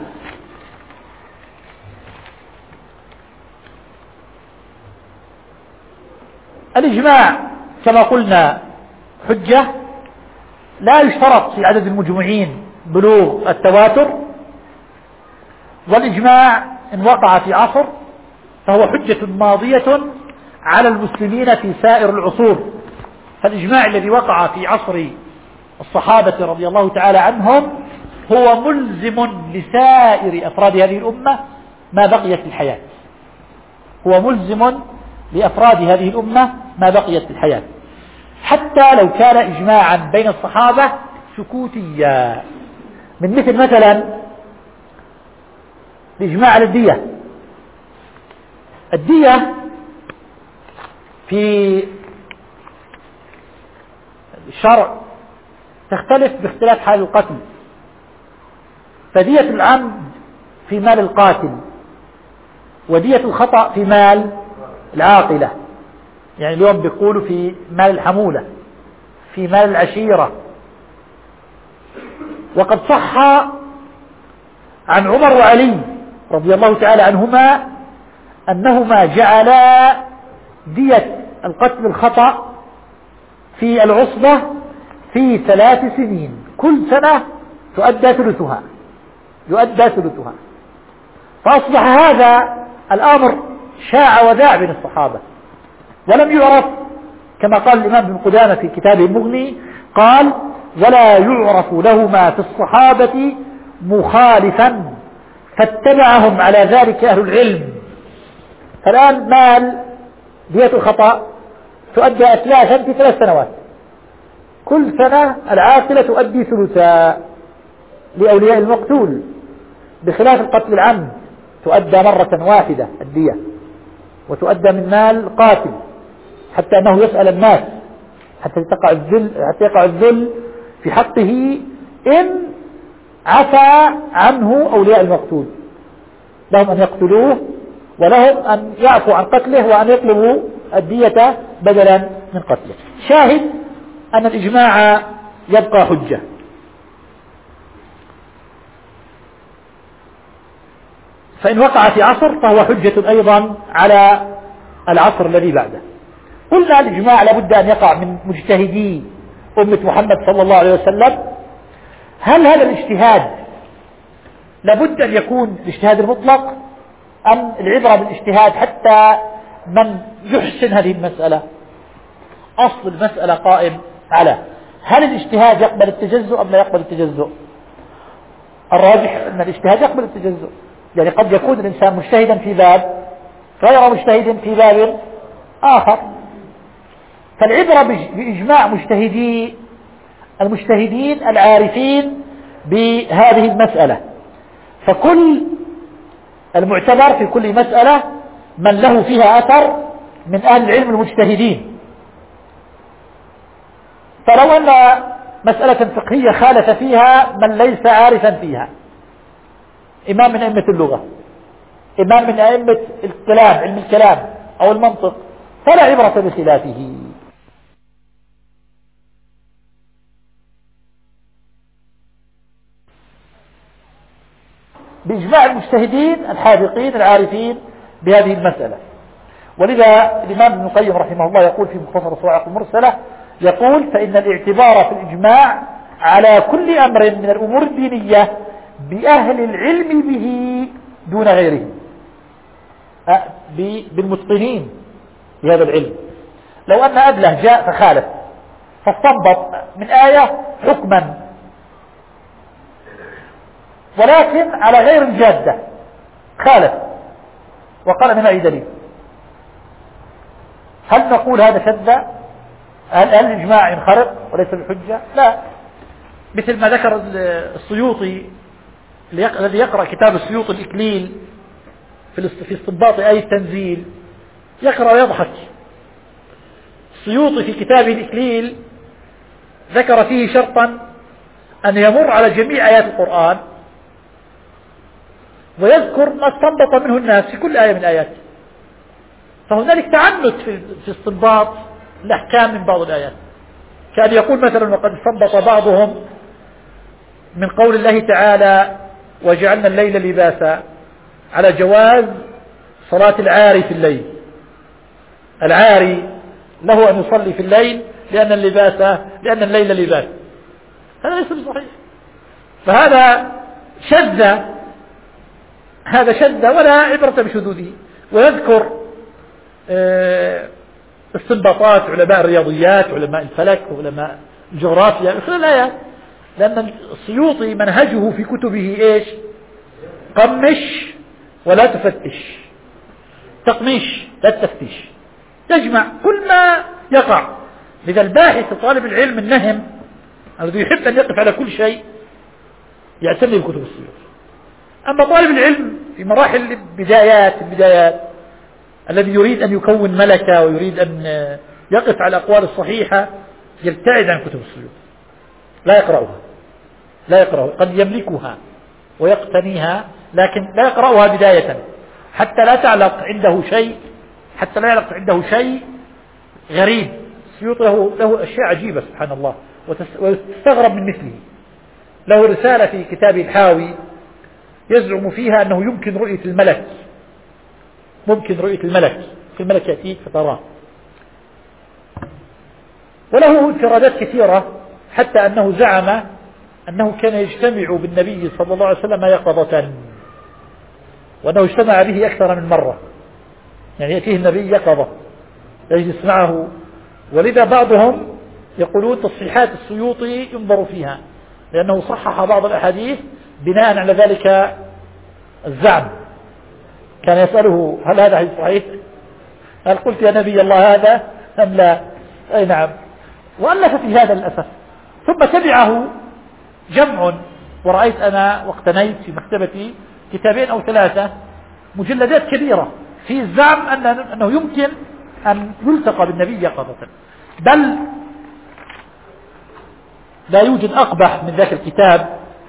الإجماع كما قلنا حجة، لا يشترط في عدد المجمعين بلوغ التواتر، والإجماع إن وقع في عصر فهو حجة ماضية على المسلمين في سائر العصور. فالإجماع الذي وقع في عصر الصحابة رضي الله تعالى عنهم هو ملزم لسائر أفراد هذه الأمة ما بقيت في الحياة، هو ملزم لأفراد هذه الأمة ما بقيت في الحياة، حتى لو كان إجماعا بين الصحابة سكوتيا، من مثلا الإجماع على الدية. الدية في الشرع تختلف باختلاف حال القتل، فدية العمد في مال القاتل، ودية الخطأ في مال العاقلة. يعني اليوم بيقولوا في مال الحمولة، في مال العشيرة. وقد صح عن عمر وعلي رضي الله تعالى عنهما أنهما جعلا دية القتل الخطأ في العصبة في 3 سنين، كل سنة تؤدى ثلثها، فأصبح هذا الأمر شاع وذاع بين الصحابة، ولم يعرف كما قال الإمام ابن قدامة في كتابه المغني، قال: ولا يعرف لهما في الصحابة مخالفا فاتبعهم على ذلك أهل العلم. فالآن مال دية الخطأ تؤدى أثلاثا في 3 سنوات، كل سنة العاقلة تؤدي ثلثا لأولياء المقتول، بخلاف القتل العمد تؤدى مرة واحدة الدية، وتؤدى من مال القاتل حتى أنه يسأل الناس حتى يقع الذل في حقه إن عفى عنه أولياء المقتول، لهم أن يقتلوه ولهم أن يعفوا عن قتله وأن يطلبوا الدية بدلا من قتله. شاهد أن الإجماع يبقى حجة. فإن وقع في عصر فهو حجة أيضا على العصر الذي بعده. قلنا الإجماع لابد أن يقع من مجتهدي أمة محمد صلى الله عليه وسلم. هل هذا الاجتهاد لابد أن يكون الاجتهاد المطلق أم العبرة بالاجتهاد حتى من يحسن هذه المسألة؟ أصل المسألة قائم على هل الاجتهاد يقبل التجزؤ أم لا يقبل التجزؤ؟ الراجح أن الاجتهاد يقبل التجزؤ، يعني قد يكون الإنسان مجتهدا في باب غير مجتهد في باب آخر. فالعبرة بإجماع المجتهدين العارفين بهذه المسألة، فكل المعتبر في كل مسألة من له فيها أثر من أهل العلم المجتهدين. فلو أن مسألة فقهية خالف فيها من ليس عارفا فيها، إمام من أئمة اللغة، إمام من أئمة الكلام علم الكلام أو المنطق، فلا عبرة بخلافه. بإجماع المجتهدين الحاذقين العارفين بهذه المسألة. ولذا الإمام ابن القيم رحمه الله يقول في مختصر الصواعق المرسلة، يقول: فإن الاعتبار في الإجماع على كل أمر من الأمور الدينية بأهل العلم به دون غيرهم، بالمتقنين بهذا العلم. لو أن أدله جاء فخالف فاستنبط من آية حكما ولكن على غير الجادة، خالف وقال من أي دليل، هل نقول هذا شذ؟ هل الإجماع ينخرق وليس بحجة؟ لا. مثل ما ذكر السيوطي الذي يقرأ كتاب السيوطي الإكليل في استنباط آية التنزيل، يقرأ ويضحك. السيوطي في كتابه الإكليل ذكر فيه شرطا أن يمر على جميع آيات القرآن ويذكر ما استنبط منه الناس في كل آية من آياته. فهنالك تعنت في استنباط الأحكام من بعض الآيات، كان يقول مثلا: وقد استنبط بعضهم من قول الله تعالى: وجعلنا الليل لباسا، على جواز صلاة العاري في الليل. العاري له أن يصلي في الليل لأن الليل لباس. هذا ليس بصحيح، فهذا شذ ولا عبرة بشذوذه. ويذكر استنباطات علماء الرياضيات، علماء الفلك، وعلماء الجغرافيا مثل الآيات، لأن السيوطي منهجه في كتبه إيش؟ قمش ولا تفتش، تقميش لا تفتش، تجمع كل ما يقع. لذا الباحث طالب العلم النهم الذي يحب أن يقف على كل شيء يعتني بكتب السيوطي. أما طالب العلم في مراحل البدايات الذي يريد أن يكون ملكة ويريد أن يقف على الأقوال الصحيحة يبتعد عن كتب السيوطي، لا يقرأها، قد يملكها ويقتنيها لكن لا يقرأها بداية حتى لا يعلق عنده شيء غريب. السيوطي له أشياء عجيبة سبحان الله وتستغرب من مثله. له رسالة في كتابه الحاوي يزعم فيها أنه يمكن رؤية الملك في الملك يأتيك فتراه. وله انفرادات كثيرة حتى أنه زعم أنه كان يجتمع بالنبي صلى الله عليه وسلم يقظة، وأنه اجتمع به أكثر من مرة، يعني يأتيه النبي يقظة يجلس معه. ولذا بعضهم يقولون تصحيحات السيوطي ينظر فيها، لأنه صحح بعض الأحاديث بناء على ذلك الزعم. كان يسأله هل هذا حديث صحيح؟ هل قلت يا نبي الله هذا أم لا؟ أي نعم. وألف في هذا للأسف. ثم تبعه جمع، ورأيت أنا واقتنيت في مكتبتي 2 أو 3 مجلدات كبيرة في الزعم أنه يمكن أن يلتقى بالنبي يقظة، بل لا يوجد أقبح من ذاك الكتاب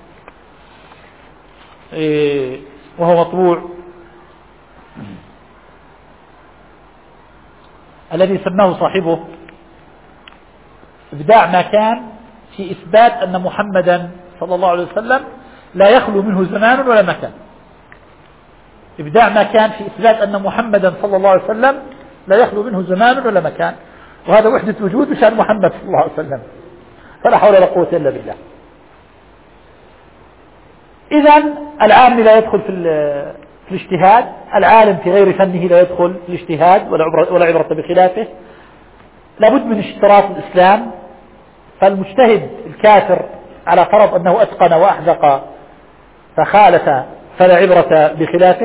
وهو مطبوع، الذي سماه صاحبه إبداع ما كان في إثبات أن محمدا صلى الله عليه وسلم لا يخلو منه زمان ولا مكان. إبداع ما كان في إثبات أن محمدا صلى الله عليه وسلم لا يخلو منه زمان ولا مكان، وهذا وحدة وجود بشأن محمد صلى الله عليه وسلم، فلا حول ولا قوة إلا بالله. إذن العامل لا يدخل في الاجتهاد، العالم في غير فنه لا يدخل في الاجتهاد ولا عبرة بخلافه. لابد من اشتراط الإسلام، فالمجتهد الكافر على فرض أنه أتقن وأحذق فخالف فلا عبرة بخلافه.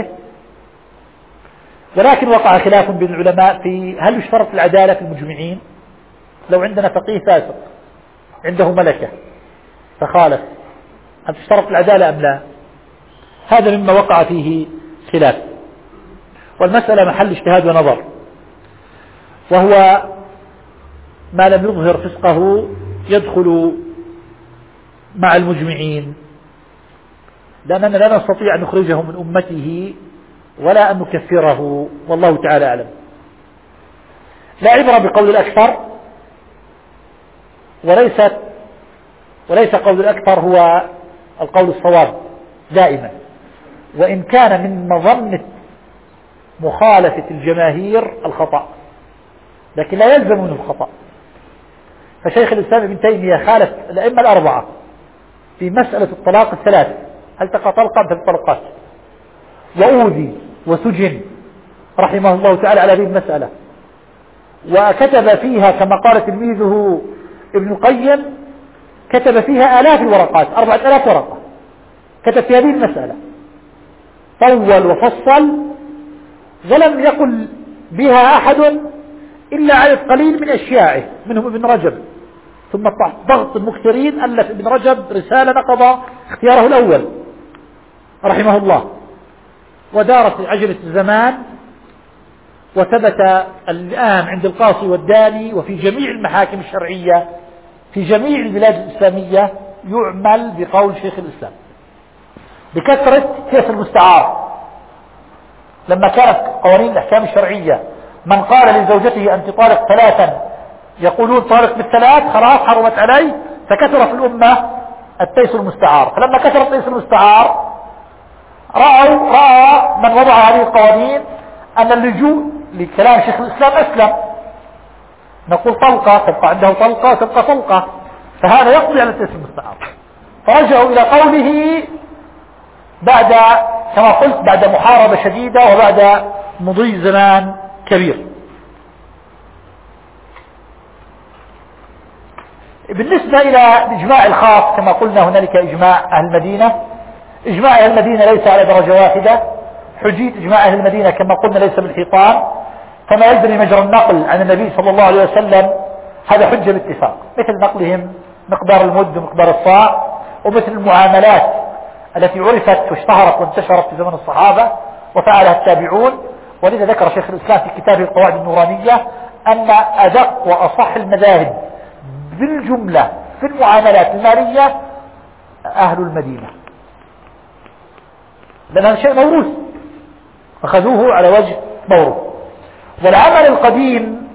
ولكن وقع خلاف بين العلماء في هل يشترط العدالة في المجمعين؟ لو عندنا فقيه فاسق عنده ملكة فخالف، هل تشترط العدالة أم لا؟ هذا مما وقع فيه خلاف، والمسألة محل اجتهاد ونظر، وهو ما لم يظهر فسقه يدخل مع المجمعين، لأننا لا نستطيع أن نخرجه من أمته ولا أن نكفره، والله تعالى أعلم. لا عبرة بقول الأكثر، وليس قول الأكثر هو القول الصواب دائما، وإن كان من مظنة مخالفة الجماهير الخطأ، لكن لا يلزم منه الخطأ. فشيخ الإسلام ابن تيمية خالف الأئمة الأربعة في مسألة الطلاق الثلاث، هل تقع طلقا في الطلقات، وأوذي وسجن رحمه الله تعالى على هذه المسألة، وكتب فيها كما قال تلميذه ابن القيم، كتب فيها آلاف الورقات، 4000 ورقة كتب في هذه المسألة، طول وفصل، ولم يقل بها أحد إلا عدد قليل من أشياعه، منهم ابن رجب. ثم ضغط المكثرين ألف ابن رجب رسالة نقض اختياره الأول رحمه الله، ودارت عجلة الزمان، وثبت الآن عند القاصي والداني وفي جميع المحاكم الشرعية في جميع البلاد الإسلامية يعمل بقول شيخ الإسلام بكثرة كيس المستعار. لما كانت قوانين الأحكام الشرعية من قال لزوجته أنت طالق 3، يقولون طالق بال3 خلاص حرمت عليه، فكثر في الأمة التيس المستعار. فلما كثر التيس المستعار رأى من وضع هذه القوانين أن اللجوء لكلام شيخ الإسلام أسلم، نقول طلقة تبقى عنده طلقة تبقى طلقة، فهذا يقضي على التيس المستعار. فرجعوا إلى قوله بعد كما قلت بعد محاربة شديدة وبعد مضي زمان كبير. بالنسبة إلى الإجماع الخاص كما قلنا هنالك إجماع أهل المدينة. إجماع أهل المدينة ليس على درجة واحدة، حجية إجماع أهل المدينة كما قلنا ليس بالحيطان، فما يجري مجرى النقل عن النبي صلى الله عليه وسلم هذا حجة باتفاق، مثل نقلهم مقدار المد ومقدار الصاع، ومثل المعاملات التي عرفت واشتهرت وانتشرت في زمن الصحابة وفعلها التابعون. ولذا ذكر شيخ الإسلام في كتابه القواعد النورانية أن أدق وأصح المذاهب بالجملة في المعاملات المالية أهل المدينة، لأن هذا شيء موروث أخذوه على وجه موروث. والعمل القديم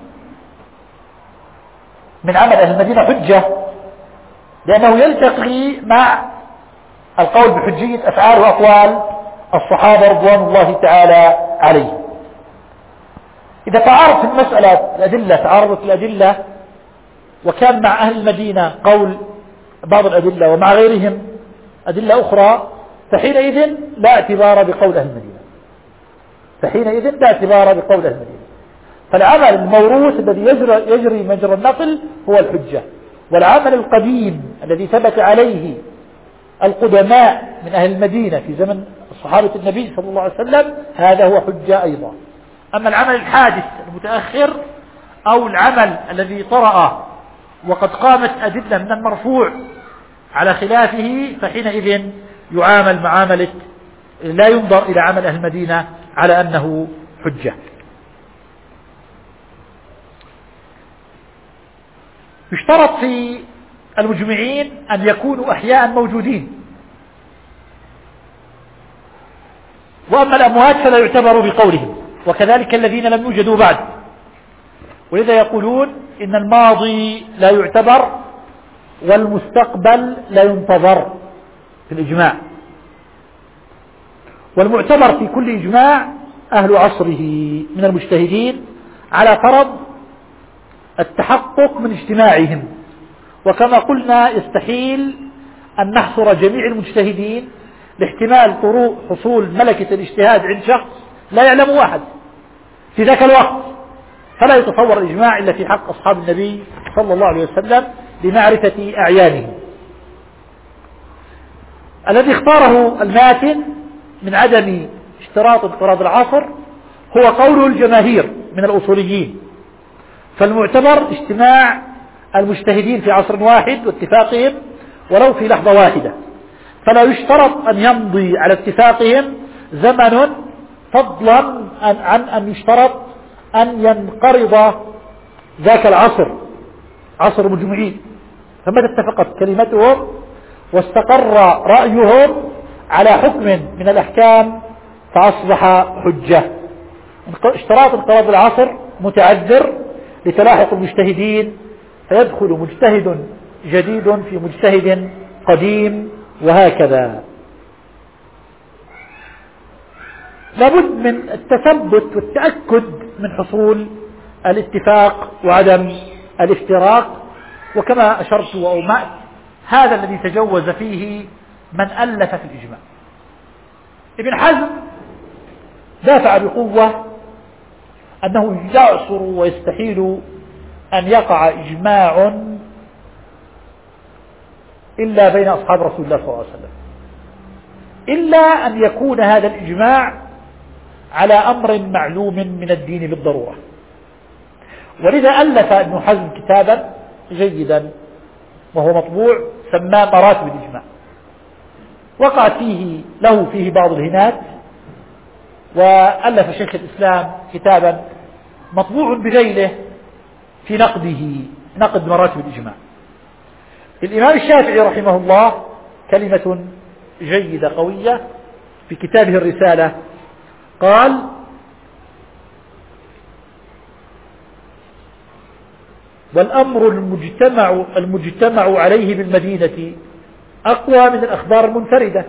من عمل أهل المدينة حجة، لأنه يلتقي مع القول بحجية أفعال وأقوال الصحابة رضوان الله تعالى عليه. إذا تعارض في المسألة الأدلة، تعارضت الأدلة وكان مع أهل المدينة قول بعض الأدلة ومع غيرهم أدلة أخرى، فحينئذ لا اعتبار بقول أهل المدينة، فحينئذ لا اعتبار بقول أهل المدينة. فالعمل الموروث الذي يجري مجرى النقل هو الحجة، والعمل القديم الذي ثبت عليه القدماء من أهل المدينة في زمن صحابة النبي صلى الله عليه وسلم هذا هو حجة أيضا. أما العمل الحادث المتأخر أو العمل الذي طرأ وقد قامت أدلة من المرفوع على خلافه فحينئذ يعامل معاملة لا ينظر إلى عمل أهل المدينة على أنه حجة. يشترط في المجمعين أن يكونوا أحياء موجودين، وأما الأموات فلا يعتبر بقولهم، وكذلك الذين لم يوجدوا بعد. ولذا يقولون إن الماضي لا يعتبر والمستقبل لا ينتظر في الإجماع، والمعتبر في كل إجماع أهل عصره من المجتهدين على فرض التحقق من اجتماعهم. وكما قلنا يستحيل أن نحصر جميع المجتهدين لاحتمال حصول ملكة الاجتهاد عند شخص لا يعلم أحد في ذاك الوقت، فلا يتصور الإجماع إلا في حق أصحاب النبي صلى الله عليه وسلم لمعرفة أعيانهم. الذي اختاره الماتن من عدم اشتراط انقراض العصر هو قوله الجماهير من الأصوليين، فالمعتبر اجتماع المجتهدين في عصر واحد واتفاقهم ولو في لحظة واحدة، فلا يشترط أن يمضي على اتفاقهم زمن فضلا عن أن يشترط أن ينقرض ذاك العصر عصر المجمعين. فمتى اتفقت كلمتهم واستقر رأيهم على حكم من الأحكام فأصبح حجة. اشتراط انقراض العصر متعذر لتلاحق المجتهدين، فيدخل مجتهد جديد في مجتهد قديم وهكذا. لابد من التثبت والتأكد من حصول الاتفاق وعدم الافتراق، وكما أشرت وأومأت هذا الذي تجوز فيه من ألف في الإجماع. ابن حزم دافع بقوة أنه يعصر ويستحيل أن يقع إجماع إلا بين أصحاب رسول الله صلى الله عليه وسلم، إلا أن يكون هذا الإجماع على أمر معلوم من الدين بالضرورة. ولذا ألف ابن حزم كتابا جيدا وهو مطبوع سماه مراتب الإجماع، وقعت له فيه بعض الهنات، وألف شيخ الإسلام كتابا مطبوع بذيله في نقد مراتب الإجماع. الإمام الشافعي رحمه الله كلمة جيدة قوية في كتابه الرسالة، قال: والأمر المجتمع عليه بالمدينة أقوى من الأخبار المنفردة.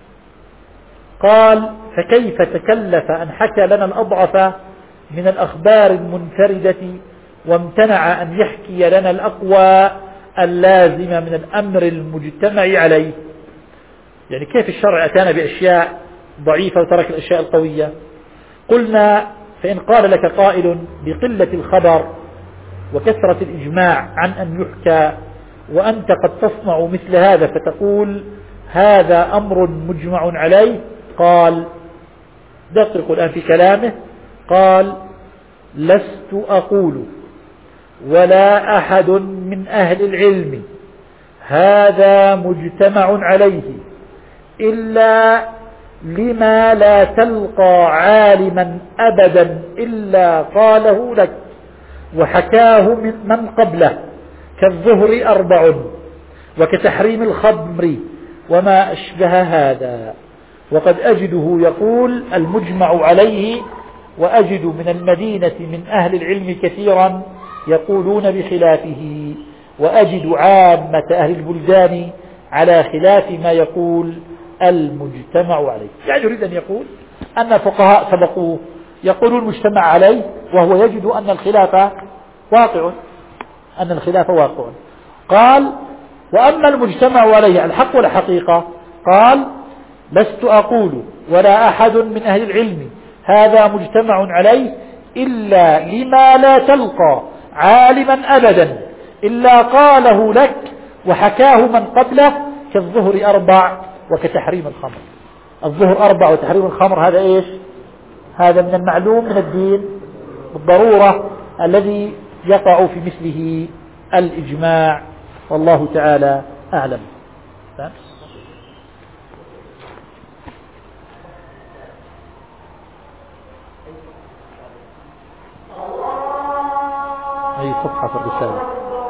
قال: فكيف تكلف أن حكى لنا الأضعف من الأخبار المنفردة وامتنع أن يحكي لنا الأقوى اللازم من الأمر المجتمع عليه. يعني كيف الشرع أتانا بأشياء ضعيفة وترك الأشياء القوية؟ قلنا: فإن قال لك قائل بقلة الخبر وكثرة الإجماع عن أن يحكى وأنت قد تصنع مثل هذا فتقول هذا أمر مجمع عليه، قال، دقق الآن في كلامه، قال: لست أقول ولا أحد من أهل العلم هذا مجتمع عليه إلا لما لا تلقى عالما أبدا إلا قاله لك وحكاه من قبله، كالظهر 4 وكتحريم الخمر وما أشبه هذا. وقد أجده يقول المجمع عليه، وأجد من المدينة من أهل العلم كثيرا يقولون بخلافه، وأجد عامة أهل البلدان على خلاف ما يقول المجتمع عليه. يعني يريد أن يقول أن الفقهاء سبقوه يقولون المجتمع عليه، وهو يجد أن الخلاف واقع، قال: وأما المجتمع عليه الحق ولا حقيقة؟ قال لست أقول ولا أحد من أهل العلم هذا مجتمع عليه إلا لما لا تلقى عالما أبدا إلا قاله لك وحكاه من قبله كالظهر 4 وكتحريم الخمر. الظهر 4 وتحريم الخمر هذا إيش؟ هذا من المعلوم من الدين بالضرورة الذي يقع في مثله الإجماع، والله تعالى أعلم. أي صفحة في الرسالة؟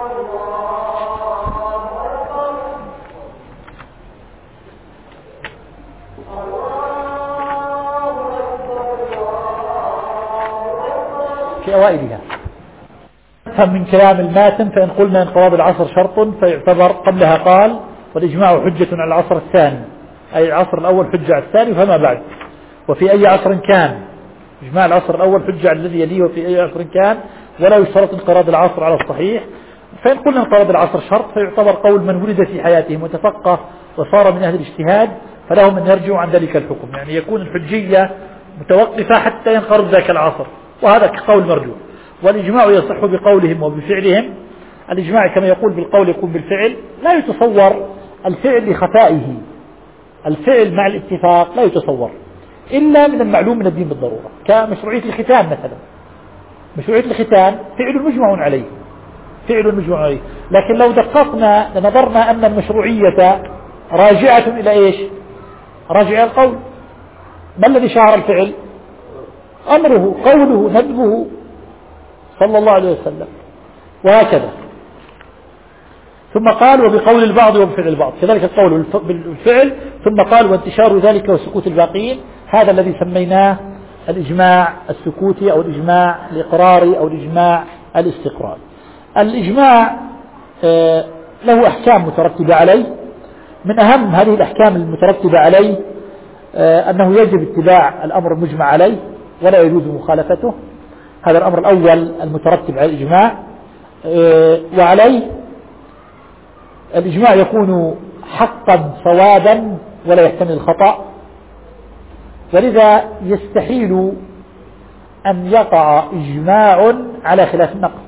في أوائلها. نفهم من كلام الماتن فإن قلنا انقراض العصر شرط فيعتبر قبلها قال والإجماع حجة على العصر الثاني، أي العصر الأول حجة على الثاني فما بعد، وفي أي عصر كان إجماع العصر الأول حجة على الذي يليه وفي أي عصر كان، ولا يشترط انقراض العصر على الصحيح. فإن قلنا انقراض العصر شرط فيعتبر قول من ولد في حياتهم وتفقه وصار من أهل الاجتهاد فلهم أن يرجعوا عن ذلك الحكم، يعني يكون الحجية متوقفة حتى ينقرض ذاك العصر، وهذا قول مرجوح. والإجماع يصح بقولهم وبفعلهم. الإجماع كما يقول بالقول يكون بالفعل، لا يتصور الفعل لخفائه، الفعل مع الاتفاق لا يتصور إلا من المعلوم من الدين بالضرورة، كمشروعية الختان مثلا. مشروعية الختان فعل مجمع عليه، فعل مجمع عليه، لكن لو دققنا لنظرنا أن المشروعية راجعة إلى إيش؟ راجعة القول. ما الذي شهر الفعل؟ أمره، قوله، ندبه صلى الله عليه وسلم، وهكذا. ثم قال وبقول البعض وبفعل البعض، كذلك القول بالفعل. ثم قال وانتشار ذلك وسكوت الباقين، هذا الذي سميناه الإجماع السكوتي أو الإجماع الإقراري أو الإجماع الاستقراري. الإجماع له أحكام مترتبة عليه، من أهم هذه الأحكام المترتبة عليه أنه يجب اتباع الأمر المجمع عليه ولا يجوز مخالفته، هذا الأمر الأول المترتب على الإجماع. وعليه الإجماع يكون حقا صوابا ولا يحتمل الخطأ، ولذا يستحيل أن يقع إجماع على خلاف النقل،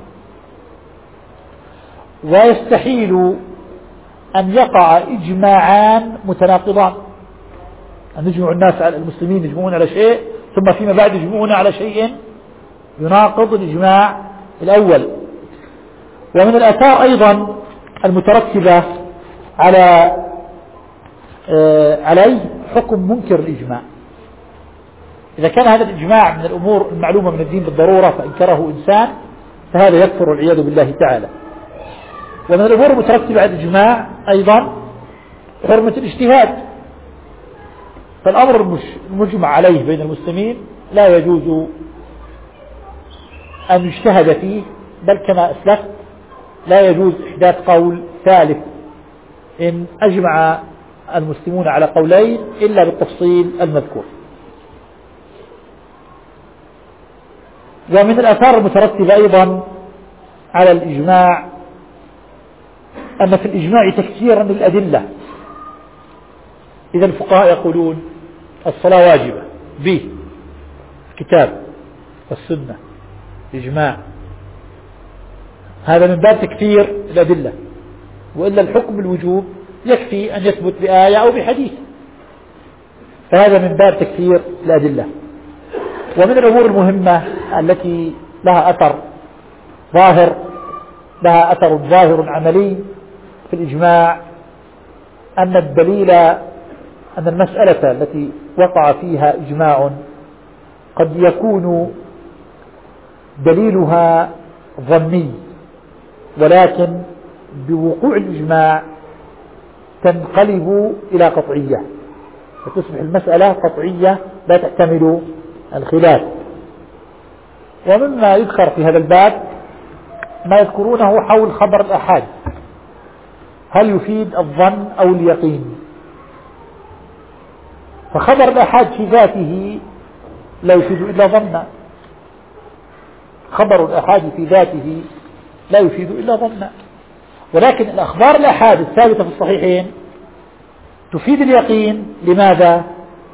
ويستحيل أن يقع إجماعان متناقضان، أن يجمع الناس على المسلمين يجمعون على شيء ثم فيما بعد يجمعون على شيء يناقض الإجماع الأول. ومن الآثار أيضا المترتبة عليه حكم منكر الإجماع، إذا كان هذا الإجماع من الأمور المعلومة من الدين بالضرورة فأنكره إنسان فهذا يكفر والعياذ بالله تعالى. ومن الأمور المترتبة على الإجماع أيضا حرمة الاجتهاد، فالأمر المجمع عليه بين المسلمين لا يجوز أن يجتهد فيه، بل كما أسلفت لا يجوز إحداث قول ثالث إن أجمع المسلمون على قولين إلا بالتفصيل المذكور. ومن الآثار المترتبة أيضا على الإجماع أن في الإجماع تكثيرا للأدلة، إذا الفقهاء يقولون الصلاة واجبة بالكتاب والسنة إجماع، هذا من باب تكثير الأدلة، وإلا الحكم الوجوب يكفي أن يثبت بآية أو بحديث، فهذا من باب تكثير الأدلة. ومن الأمور المهمة التي لها أثر ظاهر عملي في الإجماع أن الدليل أن المسألة التي وقع فيها إجماع قد يكون دليلها ظني، ولكن بوقوع الإجماع تنقلب إلى قطعية، فتصبح المسألة قطعية لا تحتمل الخلاف. ومما يذكر في هذا الباب ما يذكرونه حول خبر الآحاد، هل يفيد الظن أو اليقين؟ فخبر الآحاد في ذاته لا يفيد إلا ظنا، خبر الآحاد في ذاته لا يفيد إلا ظنا، ولكن الأخبار الآحاد الثابتة في الصحيحين تفيد اليقين. لماذا؟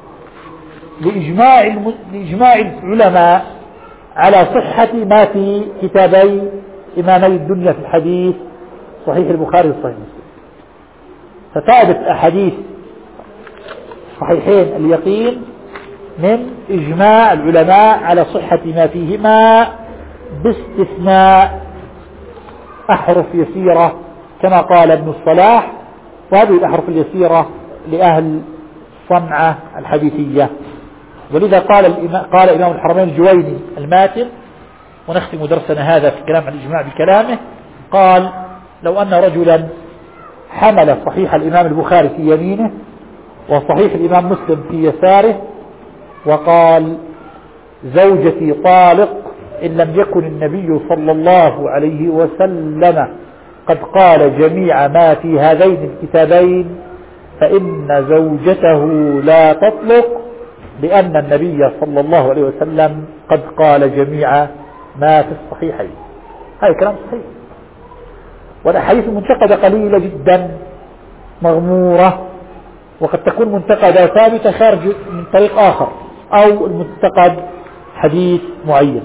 لإجماع العلماء على صحة ما في كتابي إمامي الدنيا في الحديث، صحيح البخاري وصحيح مسلم. فتثبت أحاديث صحيحين اليقين من إجماع العلماء على صحة ما فيهما، باستثناء أحرف يسيرة كما قال ابن الصلاح، وهذه الأحرف اليسيرة لأهل صنعة الحديثية. ولذا قال إمام الحرمين الجويني الماتن، ونختم درسنا هذا في الكلام عن الإجماع بكلامه، قال: لو أن رجلا حمل صحيح الإمام البخاري في يمينه وصحيح الإمام مسلم في يساره وقال: زوجتي طالق إن لم يكن النبي صلى الله عليه وسلم قد قال جميع ما في هذين الكتابين، فإن زوجته لا تطلق، لأن النبي صلى الله عليه وسلم قد قال جميع ما في الصحيحين. هذا كلام صحيح. والأحاديث المنتقدة قليلة جدا مغمورة، وقد تكون منتقدة ثابتة خارج من طريق آخر، أو المنتقد حديث معين.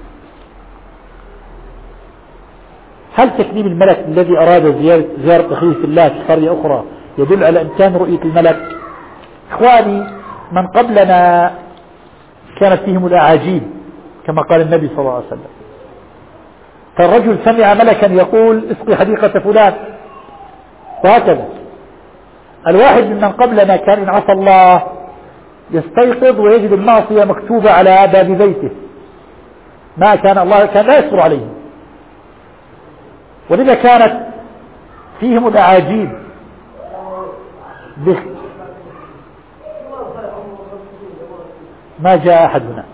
هل تكليم الملك الذي أراد زيارة أخيه في الله في قرية أخرى يدل على إمكان رؤية الملك؟ إخواني، من قبلنا كانت فيهم الأعاجيب كما قال النبي صلى الله عليه وسلم. فالرجل سمع ملكا يقول: اسقي حديقة فلان، وهكذا. الواحد ممن قبلنا كان إن عصى الله يستيقظ ويجد المعصية مكتوبة على باب بيته، ما كان الله كان لا يصبر عليه. ولذا كانت فيهم الأعاجيب ما جاء أحد هنا.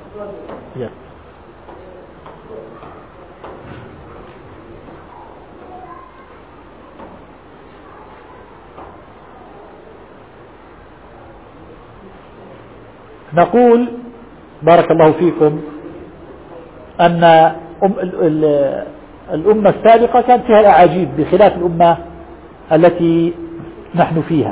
نقول بارك الله فيكم أن الأمة السابقة كانت فيها الأعاجيب بخلاف الأمة التي نحن فيها.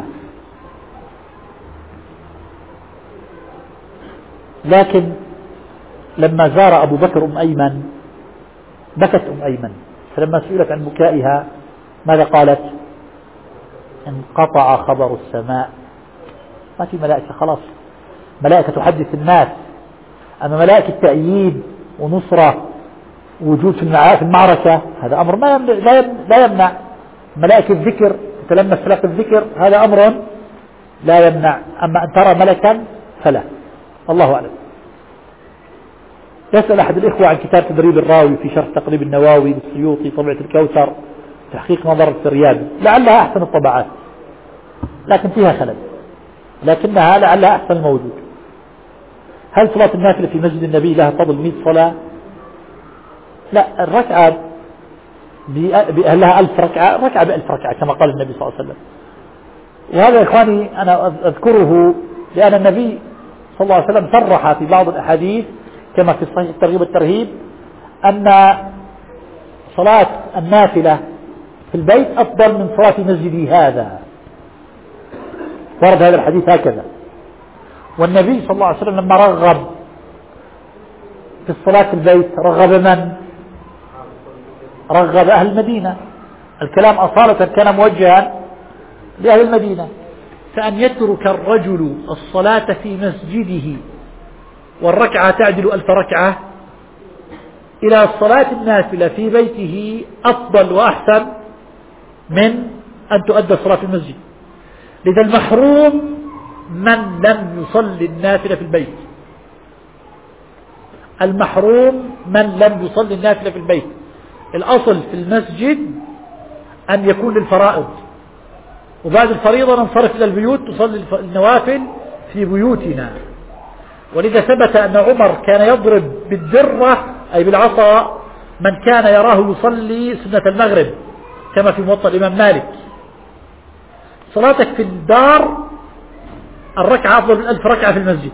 لكن لما زار أبو بكر أم أيمن بكت أم أيمن، فلما سئلت عن بكائها ماذا قالت؟ انقطع خبر السماء، ما في ملائكة خلاص، ملائكة تحدث الناس. أما ملائكة تأييد ونصرة ووجود في المعركة هذا أمر لا يمنع. ملائكة الذكر تتلمس فلك الذكر هذا أمر لا يمنع. أما أن ترى ملكا فلا. الله أعلم. يسأل أحد الإخوة عن كتاب تدريب الراوي في شرح تقريب النواوي للسيوطي طبعة الكوثر تحقيق نظر السريابي، لعلها أحسن الطبعات لكن فيها خلل، لكنها لعلها أحسن الموجود. هل صلاة النافلة في مسجد النبي لها فضل 100 صلاة؟ لا، الركعة لها 1000 ركعة، الركعة ب1000 ركعة كما قال النبي صلى الله عليه وسلم. وهذا يا إخواني أنا أذكره لأن النبي صلى الله عليه وسلم صرح في بعض الأحاديث كما في صحيح الترغيب والترهيب أن صلاة النافلة في البيت أفضل من صلاة مسجدي هذا، ورد هذا الحديث هكذا. والنبي صلى الله عليه وسلم لما رغب في الصلاة في البيت رغب من؟ رغب أهل المدينة. الكلام أصالة كان موجها لأهل المدينة، فأن يترك الرجل الصلاة في مسجده والركعة تعدل 1000 ركعة إلى الصلاة النافلة في بيته أفضل وأحسن من أن تؤدى الصلاة في المسجد. لذا المحروم من لم يصلي النافلة في البيت، المحروم من لم يصلي النافلة في البيت. الأصل في المسجد أن يكون للفرائض، وبعد الفريضة ننصرف إلى البيوت تصلي النوافل في بيوتنا. ولذا ثبت أن عمر كان يضرب بالدرة أي بالعصا من كان يراه يصلي سنة المغرب كما في موطأ الإمام مالك. صلاتك في الدار الركعة أفضل من 1000 ركعة في المسجد،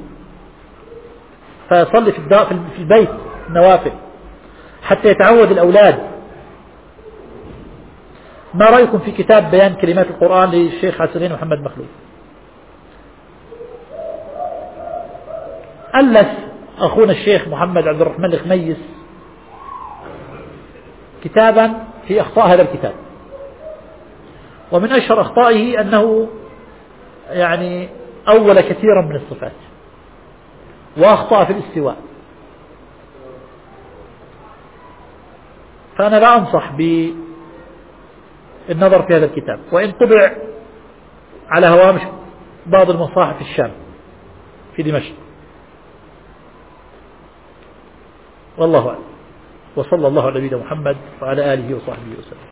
فيصلي في البيت النوافل حتى يتعود الأولاد. ما رأيكم في كتاب بيان كلمات القرآن للشيخ حسنين محمد مخلوف؟ ألف أخونا الشيخ محمد عبد الرحمن الخميس كتابا في أخطاء هذا الكتاب، ومن أشهر أخطائه أنه يعني أول كثيرا من الصفات وأخطأ في الاستواء. فأنا لا أنصح بالنظر في هذا الكتاب، وإن طبع على هوامش بعض المصاحف في الشام في دمشق. والله أعلم، وصلى الله على نبينا محمد وعلى آله وصحبه وسلم.